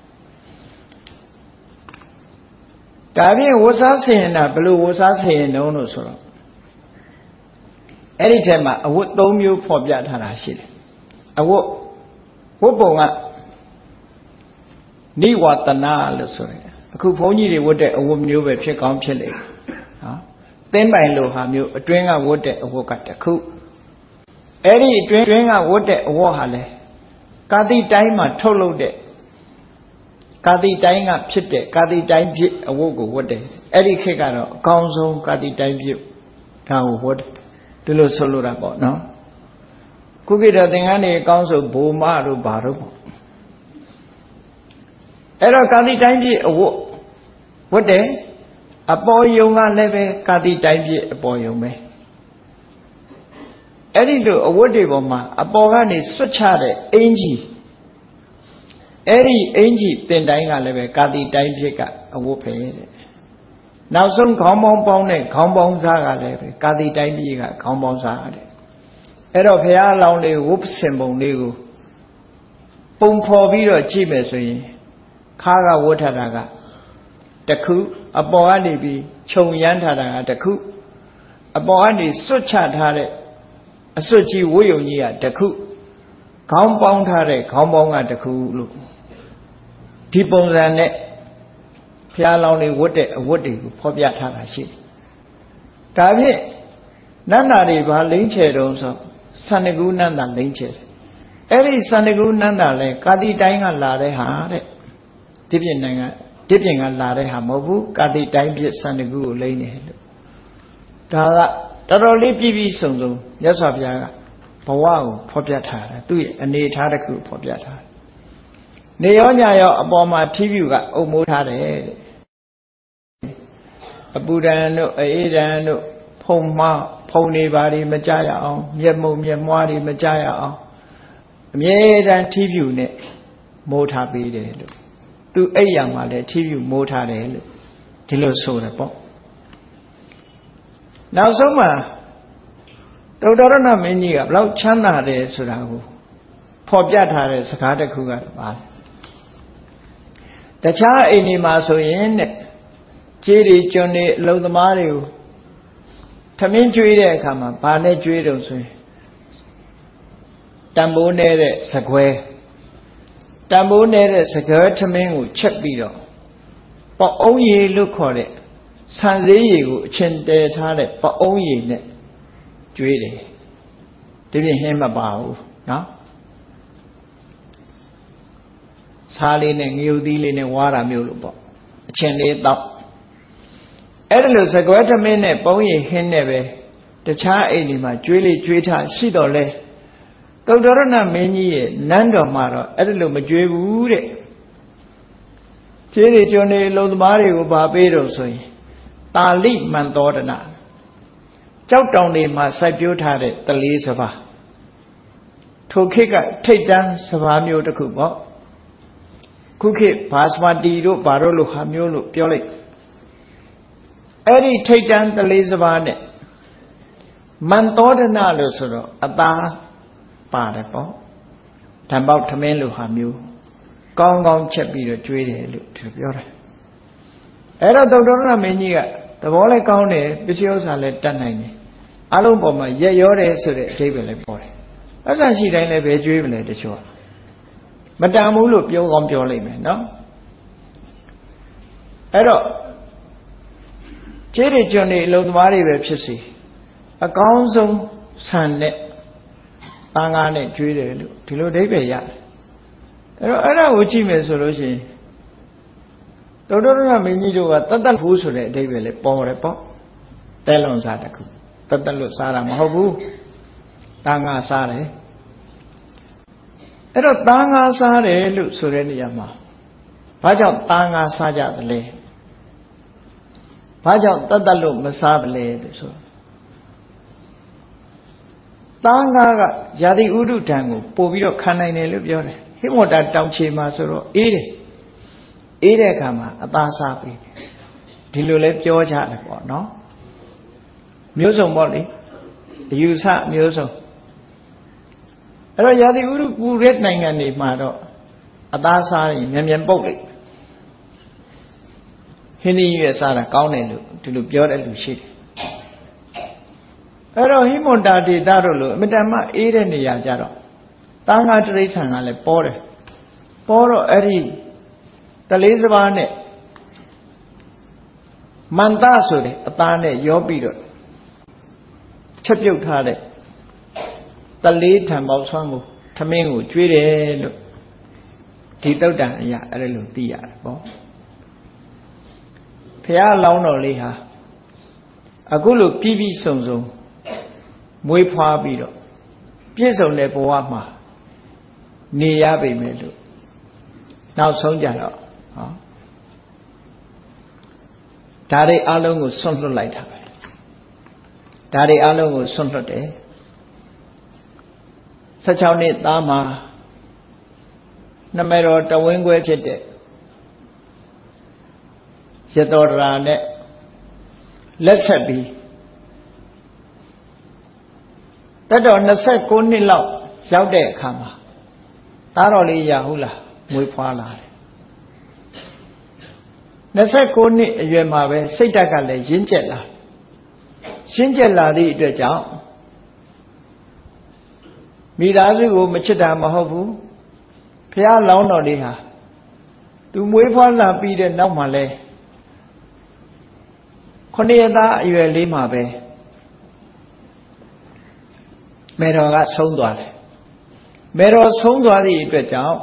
ဒါဖြင့်ဝတ်စားဆင်ရင်တာဘယ်လိုဝတ်စားဆင်ရင်တုံးလို့ဆိုတော့အဲ့ဒီထဲမှာအဝတ်၃မျိုးဖော်ပြထားတာရှိတယ်အဝတ်ပုံကနိဝတနာလို့ဆိုတယ်အခုဘုန်းကြီးတွေဝတ်တဲ့အဝတ်မျိုးပဲဖြစ်ကောင်းဖြစ်လေနော်သင်းပိုင်လိုဟာမျိုးအတွင်းကဝတ်တဲ့အဝတ်ကတစ်ခုအဲ့ဒီအတွင်းကဝတ်တဲ့အဝတ်ဟာလဲကာတိတိုင်းမှာထုတ်လုပ်တဲ့ကာတိတိုင်းကဖြစ်တဲ့ကာတိတိုင်းဖြစ်အဝတ်ကိုဝတ်တယ်အဲ့ဒီခေတ်ကတော့အကောင်းဆုံးကာတိတိုင်းဖြစ်ဒါကိုဝတ်တယ်ဒီလိုဆိုလိုတာပေါ့နော်ခုခေတ်တော့သင်္ကန်းတွေအကောင်းဆုံးဘိုမတို့ဘာတို့ပေါ့အဲ့တော့ကာတိတိုင်းပြည့်အဝတ်ဝတ်တယ်အပေါ်ယုံကလည်းပဲကာတိတိုင်းပြည့်အပေါ်ယုံပဲအဲ့ဒီလိုအဝတ်တွေပေါ်မှာအပေါ်ကနေဆွတ်ချတဲ့အင်ကြီးအဲ့ဒီအင်ကြီးတင်တိုင်းကလည်းပဲကာတိတိုင်းပြည့်ကအဝတ်ပဲတဲ့နောက်ဆုံးခေါင်းပေါင်းပေါင်းတဲ့ခေါင်းပေါင်းစားကလည်းပဲကာတိတိုင်းပြည့်ကခေါင်းပေါင်းစားတဲ့အဲ့တော့ဘုရားအလောင်းလေးဝတ်ဆင်ပုံလေးကိုပုံဖော်ပြီးတော့ကြည့်မယ်ဆိုရင်ခါကဝတ်ထတာကတခုအပေါ်ကနေပြီးခြုံရမ်းထားတာကတခုအပေါ်ကနေစွတ်ချထားတဲ့အစွတ်ကြီးဝတ်ယုံကြီးကတခုခေါင်းပေါင်းထားတဲ့ခေါင်းပေါင်းကတခုလို့ဒီပုံစံနဲ့ဘုရားလောင်းလေးဝတ်တဲ့အဝတ်တွေကိုဖော်ပြထားတာရှိတယ်။ဒါဖြင့်နန္တာတွေဘာလိမ့်ချယ်တုံးဆိုစန္ဒကူနန္တာလိမ့်ချယ်တယ်။အဲ့ဒီစန္ဒကူနန္တာလဲကာတိတိုင်းကလာတဲ့ဟာတဲ့ဒီပြင်နိုင်ငံဒီပြင်ကလာတဲ့ဟာမဟုတ်ဘူးကာတိတိုင်းပြည့်စန္ဒကူကိုလိမ့်နေလို့ဒါကတော်တော်လေးပြည့်ပြည့်စုံစုံမြတ်စွာဘုရားကဘဝကိုဖော်ပြထားတယ်သူ့ရဲ့အနေအထားတစ်ခုဖော်ပြထားတယ်နေရောညရောအပေါ်မှာထီးဖြူကအုပ်မိုးထားတယ်အပူဒဏ်တို့အေးဒဏ်တို့ဖုံနေပါတွေမကြရအောင်မျက်မုံမျက်မွားတွေမကြရအောင်အမြဲတမ်းထီးဖြူနဲ့မိုးထားပေးတယ်လို့သူအိပ်ရမှာလည်းထီးဖြူမိုးထားတယ်လို့ဒီလိုဆိုတယ်ပေါ့နောက်ဆုံးမှာသုတ္တရဏမင်းကြီးကဘလောက်ချမ်းသာတယ်ဆိုတာကိုဖော်ပြထားတဲ့စကားတစ်ခုကပါတခြားအိမ်တွေမှာဆိုရင်တဲ့ကြေးတွေကျွန်းတွေအလုံသမားတွေကိုထမင်းကျွေးတဲ့အခါမှာဘာနဲ့ကျွေးတုံဆိုရင်တန်ဖိုးနေတဲ့စကွဲတန်ဖိုးနေတဲ့စကားထမင်းကိုချက်ပြီးတော့ပေါ့အုံးရည်လို့ခေါ်တဲ့ဆန်စေးရည်ကိုအချင်းတဲထားတဲ့ပေါ့အုံးရည်နဲ့ကျွေးတယ်ဒီပြင်ဟင်းမပါဘူးနော်စားလေးနဲ့ငရုတ်သီးလေးနဲ့ဝါတာမျိုးလို့ပေါ့အချင်းလေးတောက်အဲ့ဒါလို့စကွဲထမင်းနဲ့ပုံးရည်ဟင်းနဲ့ပဲတခြားအိမ်ဒီမှာကျွေးလေးကျွေးထားရှိတော့လဲသုတ္တရဏမင်းကြီးရဲ့နန်းတော်မှာတော့အဲ့ဒါလို့မကျွေးဘူးတဲ့ခြေတွေကျွန်းနေလုံသမားတွေကိုဗာပေးတော့ဆိုရင်တာလိမန်သောဒနာကြောက်တောင်တွေမှာစိုက်ပျိုးထားတဲ့တလေးစပါးထိုခေတ်ကထိတ်တန်းစပါးမျိုးတစ်ခုပေါ့ခုခေတ်ဘာစမတီတို့ဘာတို့လိုဟာမျိုးလို့ပြောလိုက်အဲ့ဒီထိတ်တန်းတလေးစပါးနဲ့မန်သောဒနာလို့ဆိုတော့အသားပါတယ်ပေါ့ဓာတ်ပေါက်ထမင်းလိုဟာမျိုးကောင်းကောင်းချက်ပြီးတော့ကျွေးတယ်လို့သူပြောတယ်အဲ့တော့သုတ္တရဏမင်းကြီးကသဘောလည်းကောင်းတယ်ပစ္စည်းဥစ္စာလည်းတတ်နိုင်တယ်အလုံးပေါ်မှာရက်ရောတယ်ဆိုတဲ့အဓိပ္ပာယ်လည်းပေါ်တယ်အဆရှိတိုင်းလည်းပဲကျွေးမလဲတချို့မတန်ဘူးလို့ပြောကောင်းပြောလိုက်မယ်နော်အဲ့တော့ခြေတွေကျွန်းတွေအလုံးသမားတွေပဲဖြစ်စီအကောင်းဆုံးဆန်နဲ့သားငါးနဲ့ကျွေးတယ်လို့ဒီလိုအဓိပ္ပာယ်ရတယ်အဲ့တော့အဲ့ဒါကိုကြည့်မယ်ဆိုလို့ရှိရင်သုတ္တရဏမင်းကြီးတို့ကတတ်တတ်ဖို့ဆိုတဲ့အဓိပ္ပာယ်လေးပေါ်တယ်ပေါ့တဲလွန်စားတခုတတ်တတ်လို့စားတာမဟုတ်ဘူးသားငါးစားတယ်အဲ့တော့သားငါးစားတယ်လို့ဆိုတဲ့နေရာမှာဘာကြောင့်သားငါးစားကြသလဲဘာကြောင့်တတ်တတ်လို့မစားသလဲလို့ဆိုသားငါးကယာတိဥဒုဒံကိုပို့ပြီးတော့ခံနိုင်တယ်လို့ပြောတယ်ဟိမောတာတောင်ချေမှာဆိုတော့အေးတယ်အေးတဲ့အခါမှာအသားစားပြီးဒီလိုလဲပြောကြတယ်ပေါ့နော်မျိုးစုံပေါ့လေအယူဆမျိုးစုံအဲ့တော့ယာတိဥဒုပူတဲ့နိုင်ငံတွေမှာတော့အသားစားရင်မြန်မြန်ပုတ်လိုက်ဟင်းသီးရွက်စားတာကောင်းတယ်လို့ဒီလိုပြောတဲ့လူရှိတယ်အဲ့တော့ဟိမွန်တာဒေတာတို့လို့အမတန်မှအေးတဲ့နေရာကြတော့သားငါတိရစ္ဆာန်ကလည်းပေါ်တယ်ပေါ်တော့အဲ့ဒီတလေးစပါးနဲ့မန္တဆိုတဲ့အသားနဲ့ရောပြီးတော့ချက်ပြုတ်ထားတဲ့တလေးထံပေါက်ဆွမ်းကိုထမင်းကိုကျွေးတယ်လို့ဒီတုတ်တန်အရာအဲ့လိုသိရတယ်ပေါ့ဘုရားလောင်းတော်လေးဟာအခုလိုပြည့်ပြည့်စုံစုံမွေးဖွားပြီးတော့ပြည့်စုံတဲ့ဘဝမှာနေရပြီမယ်လို့နောက်ဆုံးကြတော့ဟောဒါတွေအလုံးကိုဆွန့်လွတ်လိုက်တာပဲဒါတွေအလုံးကိုဆွန့်လွတ်တယ်16နှစ်သားမှာနမေတော်တဝင်းခွဲဖြစ်တဲ့ရတောဒရာနဲ့လက်ဆက်ပြီးတက်တော်29နှစ်လောက်ရောက်တဲ့အခါမှာသားတော်လေးရဟုတ်လားမွေးဖွားလာတယ်29နှစ်အရွယ်မှာပဲစိတ်ဓာတ်ကလည်းရင့်ကျက်လာရှင်းကျက်လာသည့်အတွက်ကြောင့်မိသားစုကိုမချစ်တာမဟုတ်ဘူးဘုရားလောင်းတော်လေးဟာသူမွေးဖွားလာပြီးတဲ့နောက်မှာလဲ9ရက်သားအရွယ်လေးမှာပဲမေတော်ကဆုံးသွားတယ်မေတော်ဆုံးသွားသည့်အတွက်ကြောင့်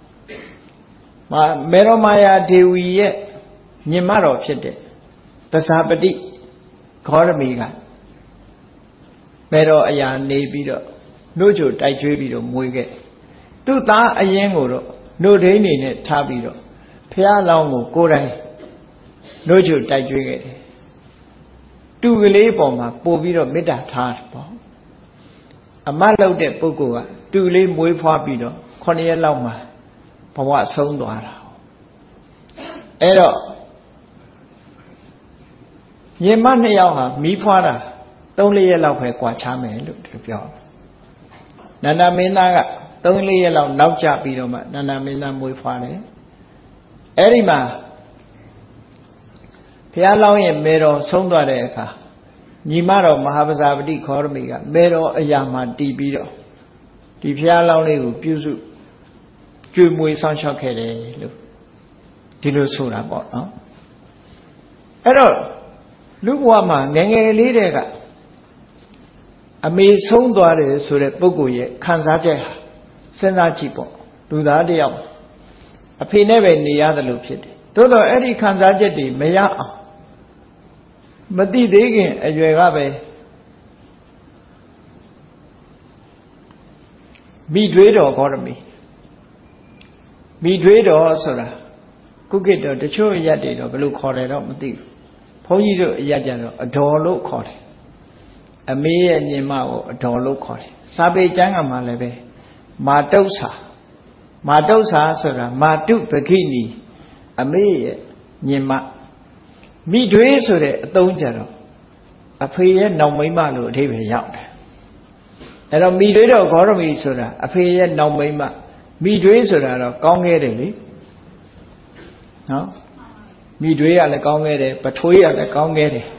မေတော်မာယာဒေဝီရဲ့ညီမတော်ဖြစ်တဲ့ပဇာပတိဂေါရမီကမေတော်အရာနေပြီးတော့နှုတ်ချိုတိုက်ကျွေးပြီးတော့မွေးခဲ့သူ့သားအရင်ကိုတော့နှုတ်ထိန်နေနဲ့ထားပြီးတော့ဖះလောင်းကိုကိုယ်တိုင်နှုတ်ချိုတိုက်ကျွေးခဲ့တယ်တူကလေးပေါ်မှာပို့ပြီးတော့မေတ္တာထားတယ်ပေါ့အမတ်လုပ်တဲ့ပုဂ္ဂိုလ်ကတူလေးမွေးဖွားပြီးတော့9ရက်လောက်မှာဘဝဆုံးသွားတာအဲ့တော့ညီမ2ယောက်ဟာမီးဖွားတာ3-4ရက်လောက်ပဲကွာခြားမယ်လို့သူပြောနန္ဒမင်းသားက3-4ရက်လောက်နောက်ကျပြီးတော့မှနန္ဒမင်းသားမွေးဖွားတယ်အဲ့ဒီမှာဘုရားလောင်းရဲ့မေတော်ဆုံးသွားတဲ့အခါညီမတော်မဟာပဇာပတိခောရမီကမေတော်အရာမှာတည်ပြီးတော့ဒီဘုရားလောင်းလေးကိုပြုစုကျွေးမွေးဆောင်ရှောက်ခဲ့တယ်လို့ဒီလိုဆိုတာပေါ့နော်အဲ့တော့လူဘဝမှာငယ်ငယ်လေးတည်းကအမေဆုံးသွားတယ်ဆိုတဲ့ပုဂ္ဂိုလ်ရဲ့ခံစားချက်ဟာစဉ်းစားကြည့်ပေါ့လူသားတယောက်အဖေနဲ့ပဲနေရတယ်လို့ဖြစ်တယ်သို့တော့အဲ့ဒီခံစားချက်တွေမရအောင်မသိသေးခင်အရွယ်ကပဲမိတွေးတော်ဂေါရမီမိတွေးတော်ဆိုတာကုကိတော်တချို့အရက်တွေတော့ဘယ်လိုခေါ်တယ်တော့မသိဘူးဘုန်းကြီးတို့အရက်ကြတော့အတော်လို့ခေါ်တယ်အမေရဲ့ညီမကိုအတော်လို့ခေါ်တယ်စာပေကျမ်းကမှလည်းပဲမာတုဆာဆိုတာမာတုပခိနီအမေရဲ့ညီမမိတွေးဆိုတဲ့အသုံးကြတော့အဖေရဲ့နောက်မိန်းမလို့အဓိပ္ပာယ်ရောက်တယ်အဲ့တော့မိတွေးတော်ဂေါရမီဆိုတာအဖေရဲ့နောက်မိန်းမမိတွေးဆိုတာတော့ကောင်းခဲ့တယ်လေနော်မိတွေးကလည်းကောင်းခဲ့တယ်ပထွေးကလည်းကောင်းခဲ့တယ်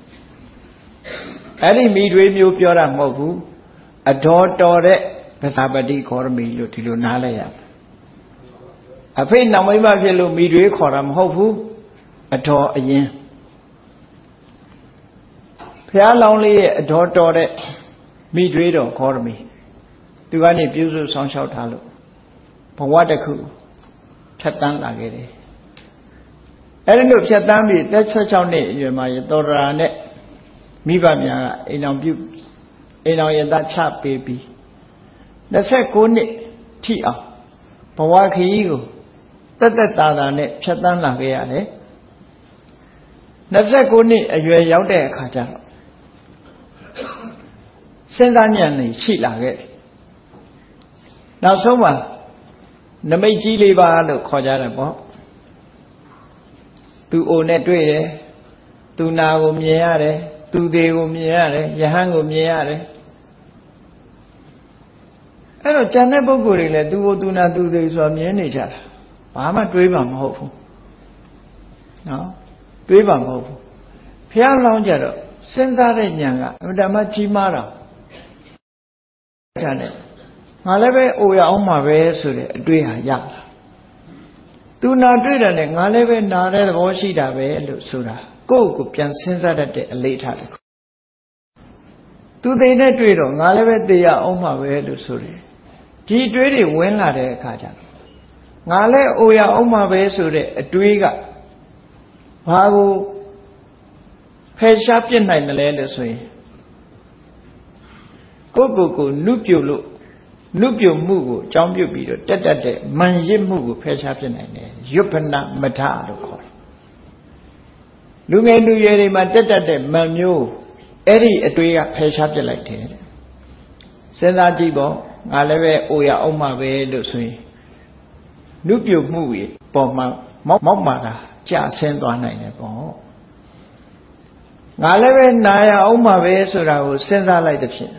အဲ့ဒီမိတွေးမျိုးပြောတာမဟုတ်ဘူးအတော်တော်တဲ့ဗဇာပတိဂေါရမီလို့ဒီလိုနားလဲရအဖေနောက်မိန်းမဖြစ်လို့မိတွေးခေါ်တာမဟုတ်ဘူးအတော်အရင်ဘုရားလောင်းလေးရဲ့အတော်တော်တဲ့မိတွေးတော်ဂေါရမီသူကနေပြုစုဆောင်ရှောက်ထားလို့ဘဝတစ်ခုဖြတ်တန်းလာခဲ့တယ်အဲ့ဒီလိုဖြတ်တန်းပြီးသက်16နှစ်အရွယ်မှာသောတရာနဲ့မိဘများကအိမ်အောင်ရသားချပေးပြီး29နှစ်ထိအောင်ဘဝခရီးကိုတက်တာနဲ့ဖြတ်တန်းလာခဲ့ရတယ်29နှစ်အရွယ်ရောက်တဲ့အခါကျတော့စဉ်းစားဉာဏ်နဲ့ရှိလာခဲ့တယ်နောက်ဆုံးမှာနမိတ်ကြီးလေးပါလို့ခေါ်ကြတယ်ပေါ့သူအိုနဲ့တွေ့တယ်သူနာကိုမြင်ရတယ်သူသေးကိုမြင်ရတယ်ယဟန်ကိုမြင်ရတယ်အဲ့တော့ကျန်တဲ့ပုဂ္ဂိုလ်တွေလည်းသူကိုသူနာသူသေးဆိုတာမြင်နေကြတာဘာမှတွေးမှမဟုတ်ဘူးနော်တွေးမှမဟုတ်ဘူးဘုရားလောင်းကြတော့စဉ်းစားတဲ့ဉာဏ်ကအမှန်တမ်းကြီးမားတာဒါနဲ့ငါလည်းပဲအိုရအောင်မှာပဲဆိုတဲ့အတွေးဟာရလာသူနာတွေ့တယ်နဲ့ငါလည်းပဲနာတဲ့သဘောရှိတာပဲလို့ဆိုတာကိုယ့်ကိုပြန်စဉ်းစားတတ်တဲ့အလေးထားတယ်သူသိနဲ့တွေ့တော့ငါလည်းပဲသိရအောင်မှာပဲလို့ဆိုတယ်ဒီအတွေးတွေဝင်လာတဲ့အခါကျတော့ငါလည်းအိုရအောင်မှာပဲဆိုတဲ့အတွေးကဘာကိုဖယ်ရှားပြစ်နိုင်တယ်လဲလို့ဆိုရင်ကိုနုပြုလို့နုပြုမှုကိုအကြောင်းပြုပြီးတော့တက်တဲ့မန်ရစ်မှုကိုဖယ်ရှားပြစ်နိုင်တယ်ယုပ္ပနမထလို့ခေါ်တယ်လူငယ်လူရွယ်တွေမှာတက်တဲ့မန်မျိုးအဲ့ဒီအတွေးကဖယ်ရှားပြစ်လိုက်တယ်စဉ်းစားကြည့်ပေါ့ငါလည်းပဲအိုရအောင်မှာပဲလို့ဆိုရင်နုပြုမှုကြီးပေါ်မှာမောက်မာတာကြာဆင်းသွားနိုင်တယ်ပေါ့ငါလည်းပဲနာရအောင်မှာပဲဆိုတာကိုစဉ်းစားလိုက်တဲ့ဖြစ်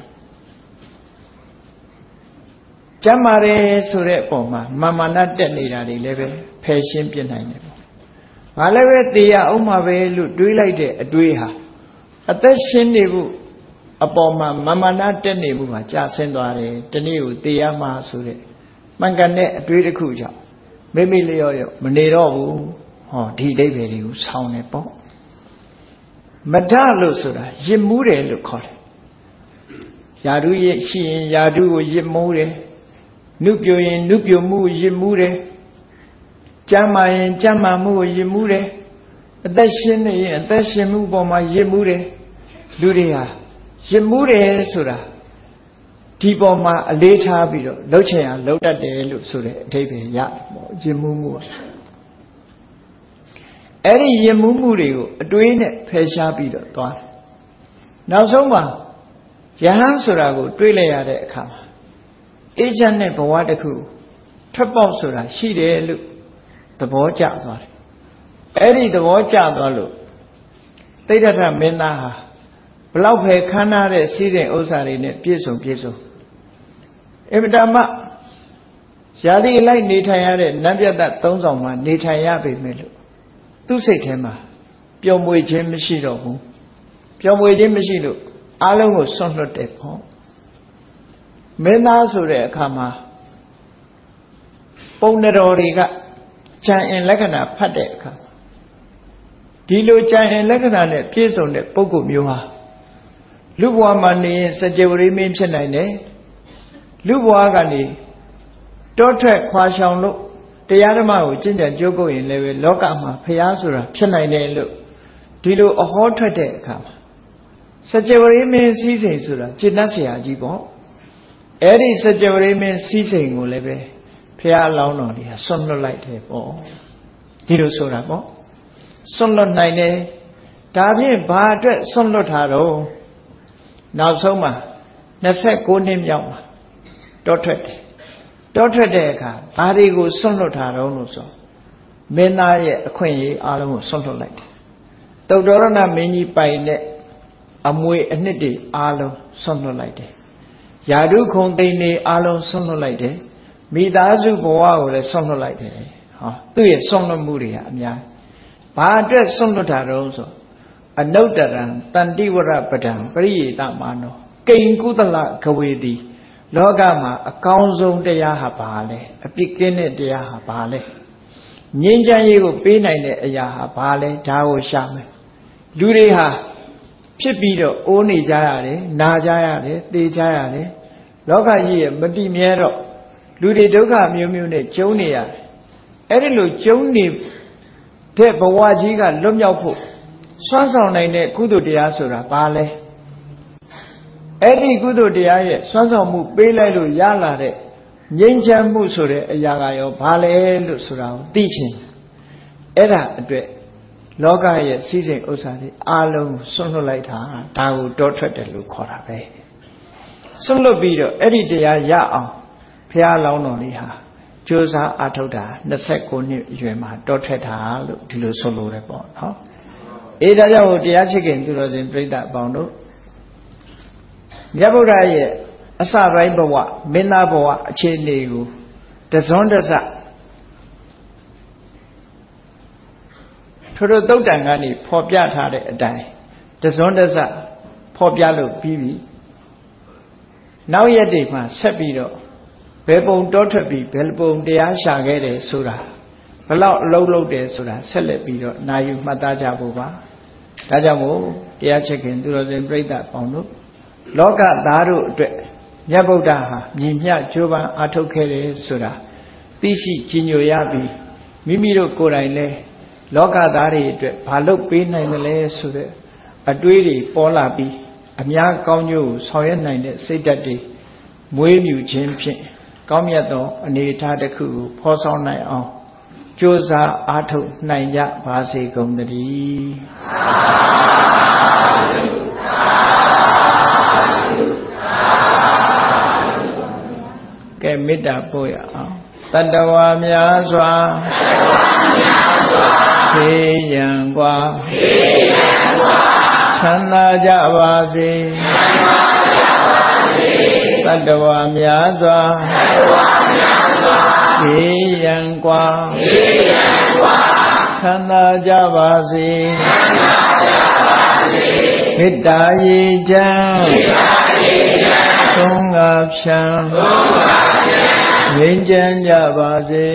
ကျမ်းမာတယ်ဆိုတဲ့အပေါ်မှာမာနတက်နေတာတွေလည်းပဲဖယ်ရှင်းပြနိုင်တယ်ပေါ့ငါလည်းပဲသေရအောင်မှာပဲလို့တွေးလိုက်တဲ့အတွေးဟာအသက်ရှင်နေမှုအပေါ်မှာမာနတက်နေမှုမှာကြာဆင်းသွားတယ်တနေ့ကိုသေရမှာဆိုတဲ့မှန်ကန်တဲ့အတွေးတစ်ခုကြောင့်မိလျော့မနေတော့ဘူးဟောဒီအဓိပ္ပာယ်တွေကိုဆောင်းနေပေါ့မထလို့ဆိုတာရစ်မှုတယ်လို့ခေါ်တယ်ယာဓုရဲ့ရှိရင်ယာဓုကိုရစ်မှုတယ်နုပြုရင်နုပြုမှုရစ်မှုတယ်ကျမ်းမာရင်ကျမ်းမာမှုကိုရစ်မှုတယ်အသက်ရှင်နေရင်အသက်ရှင်မှုပေါ်မှာရစ်မှုတယ်လူတွေဟာရစ်မှုတယ်ဆိုတာဒီပေါ်မှာအလေးထားပြီးတော့လှုပ်ချင်အောင်လှုပ်တတ်တယ်လို့ဆိုတဲ့အဓိပ္ပာယ်ရတယ်ပေါ့ရစ်မှုအဲ့ဒီရစ်မှုတွေကိုအတွေးနဲ့ဖယ်ရှားပြီးတော့သွားတယ်နောက်ဆုံးမှာယဟန်ဆိုတာကိုတွေးလိုက်ရတဲ့အခါမှာအေးချမ်းတဲ့ဘဝတစ်ခုထွက်ပေါက်ဆိုတာရှိတယ်လို့သဘောကျသွားတယ်အဲ့ဒီသဘောကျသွားလို့သိဒ္ဓထမင်းသားဟာဘလောက်ပဲခမ်းနားတဲ့စီးတဲ့ဥစ္စာတွေနဲ့ပြည့်စုံအမတမရာသီအလိုက်နေထိုင်ရတဲ့နတ်ပြတ်သက်သုံးဆောင်မှာနေထိုင်ရပေမဲ့လို့သူ့စိတ်ထဲမှာပျော်မွေခြင်းမရှိတော့ဘူးပျော်မွေခြင်းမရှိလို့အားလုံးကိုဆွန့်လွတ်တယ်ပေါ့မင်းသားဆိုတဲ့အခါမှာပပုံတော်တွေကကြံအင်လက္ခဏာဖတ်တဲ့အခါဒီလိုကြံအင်လက္ခဏာနဲ့ပြည့်စုံတဲ့ပုဂ္ဂိုလ်မျိုးဟာလူဘဝမှာနေရင်စကြဝဠာမင်းဖြစ်နိုင်တယ်လူဘဝကနေတောထွက်ခွာရှောင်လို့တရားဓမ္မကိုကျင့်ကြံကြိုးကုပ်ရင်လည်းပဲလောကမှာဖျားဆိုတာဖြစ်နိုင်တယ်လို့ဒီလိုအဟောထွက်တဲ့အခါမှာစကြဝဠာမင်းစည်းစိမ်ဆိုတာจิตတတ်เสียကြီးပေါ့အဲ့ဒီစကြဝဠာမင်းစည်းစိမ်ကိုလည်းပဲဖျားအလောင်းတော်ကြီးဆွန့်လွတ်လိုက်တယ်ပေါ့ဒီလိုဆိုတာပေါ့ဆွန့်လွတ်နိုင်တယ်ဒါဖြင့်ဘာအတွက်ဆွန့်လွတ်တာတော့နောက်ဆုံးမှာ29နှစ်မြောက်မှာတောထွက်တယ်တောထွက်တဲ့အခါဘာတွေကိုဆွန့်လွတ်တာတော့လို့ဆိုမင်းသားရဲ့အခွင့်အရေးအားလုံးကိုဆွန့်လွတ်လိုက်တယ်သုတ္တရဏမင်းကြီးပိုင်တဲ့အမွေအနှစ်တွေအားလုံးဆွန့်လွတ်လိုက်တယ်ယာဓုခုံသိန်းတွေအားလုံးဆွန့်လွတ်လိုက်တယ်မိသားစုဘဝကိုလည်းဆွန့်လွတ်လိုက်တယ်ဟောသူ့ရဲ့ဆွန့်လွတ်မှုတွေကအများဘာအတွက်ဆွန့်လွတ်တာတော့ဆိုအနုတ္တရံတန်တိဝရပဒံပရိယေတမာနောကိဉ္ကုသလကဝေတိလောကမှာအကောင်းဆုံးတရားဟာဘာလဲအပြစ်ကင်းတဲ့တရားဟာဘာလဲငြိမ်းချမ်းရေးကိုပေးနိုင်တဲ့အရာဟာဘာလဲဒါကိုရှာမယ်လူတွေဟာဖြစ်ပြီးတော့အိုးနေကြရတယ်နာကြရတယ်သေကြရတယ်လောကကြီးရဲ့မတည်မြဲတော့လူတွေဒုက္ခမျိုးမျိုးနဲ့ကျုံနေရတယ်အဲ့ဒီလိုကျုံနေတဲ့ဘဝကြီးကလွတ်မြောက်ဖို့စွမ်းဆောင်နိုင်တဲ့ကုသိုလ်တရားဆိုတာဘာလဲအဲ့ဒီကုသိုလ်တရားရဲ့စွမ်းဆောင်မှုပေးလိုက်လို့ရလာတဲ့ငြိမ်းချမ်းမှုဆိုတဲ့အရာကရောဘာလဲလို့ဆိုတာကိုသိချင်အဲ့ဒါအတွက်လောကရဲ့စည်းစိမ်ဥစ္စာတွေအားလုံးဆွန့်လွတ်လိုက်တာဒါကိုတောထွက်တယ်လို့ခေါ်တာပဲဆွန့်လွတ်ပြီးတော့အဲ့ဒီတရားရအောင်ဘုရားလောင်းတော်လေးဟာကြိုးစားအားထုတ်တာ29နှစ်အရွယ်မှာတောထွက်တာလို့ဒီလိုဆိုလိုတယ်ပေါ့နော်အေးဒါကြောင့်တရားချစ်ခင်သူတော်စင်ပြိဿအပေါင်းတို့မြတ်ဗုဒ္ဓရဲ့အစပိုင်းဘဝမင်းသားဘဝအခြေအနေကိုတစွန်းတစထို့သုတ်တန်ကနေဖော်ပြထားတဲ့အတိုင်းတစွန်းတစဖော်ပြလို့ပြီးပြီနောက်ရက်တွေမှာဆက်ပြီးတော့ဘယ်ပုံတောထွက်ပြီးဘယ်ပုံတရားရှာခဲ့တယ်ဆိုတာဘလောက်အလုံးလုံးတယ်ဆိုတာဆက်လက်ပြီးတော့နာယူမှတ်သားကြဖို့ပါဒါကြောင့်မို့တရားချစ်ခင်သူတော်စင်ပြိဿပေါင်းတို့လောကသားတို့အတွက်မြတ်ဗုဒ္ဓဟာမြင်မြကြိုးပမ်းအားထုတ်ခဲ့တယ်ဆိုတာသိရှိကြည်ညိုရပြီးမိမိတို့ကိုယ်တိုင်လဲလောကသားတွေအတွက်ဘာလုပ်ပေးနိုင်သလဲဆိုတဲ့အတွေးတွေပေါ်လာပြီးအများကောင်းကျိုးကိုဆောင်ရွက်နိုင်တဲ့စိတ်ဓာတ်တွေမွေးမြူခြင်းဖြင့်ကောင်းမြတ်သောအနေအထားတစ်ခုကိုဖော်ဆောင်နိုင်အောင်ကြိုးစားအားထုတ်နိုင်ကြပါစေကုန်သတည်းကဲမေတ္တာပို့ရအောင်တတ္တဝါများစွာသေရန်กว่าချမ်းသာကြပါစေတတ္တဝါများစွာသေရန်กว่าချမ်းသာကြပါစေမေတ္တာရေချမ်းသုံးငါဖြံငြိမ်းချမ်းကြပါစေ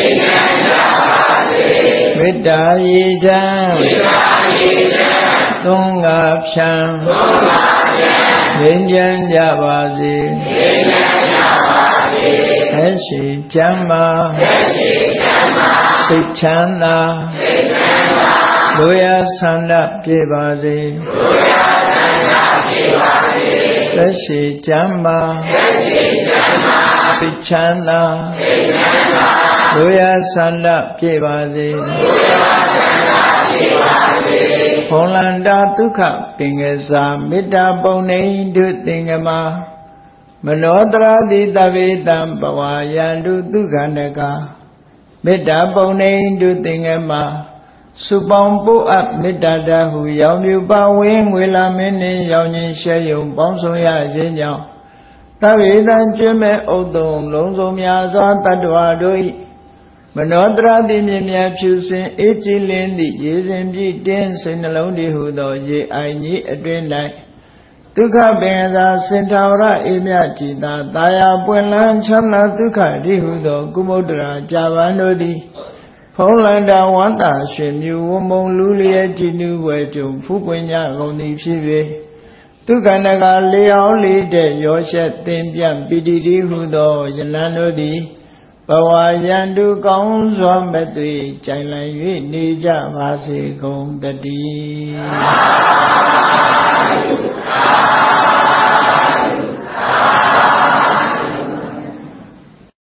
မေတ္တာရေချမ်းသုံးငါဖြံငြိမ်းချမ်းကြပါစေအရှိချမ်းသာစိတ်ချမ်းသာလူရဆန္ဒပြေပါစေသက်ရှိချမ်းသာစိတ်ချမ်းသာလူရဆန္ဒပြေပါစေဖုံလန္တာဒုက္ခပင်ကစားမေတ္တာပုံနေဒုသင်္ကမမနောတရာတိတဗေတံဘဝယန္တုဒုက္ခနကမေတ္တာပုံနေဒုသင်္ကမစုပေါင်းပို့အပ်မေတ္တာတဟုရောင်မြူပါဝင်းငွေလာမင်းနှင့်ရောင်ခြင်းရှဲယုံပေါင်းဆောင်ရခြင်းကြောင့်တဗေတံကျွမ်းမဲ့ဥဒ္ဒုံလုံးစုံများစွာတတ္တဝါတို့၏မနောတရာတိမြင်မြဖြူစင်အေးကြည်လင်းသည့်ရေစဉ်ပြည့်တင်းစိတ်နှလုံးတည်ဟုသောရေအိုင်ကြီးအတွင်၌ဒုက္ခပင်သာစင်ထာဝရအေမြจิตာတာယာပွင့်လန်းချမ်းသာဒုက္ခရိဟုသောကုမုဒ္ဒရာကြာပန်တို့သည်ဖုံးလန္တာဝန္တာရွှေမြူဝမုံလူလျက်ကြည်နူးဝဲကြုံဖူးပွင့်ကြကုန်သည်ဖြစ်၍ဒုက္ခနကလေအောင်လေးတဲ့ရောရှက်သင်ပြန့်ပိတိတိဟုသောယလန်တို့သည်ဘဝယန္တုကောင်းစွာမဲ့သွေကြိုင်လည်၍နေကြပါစေကုန်တည်း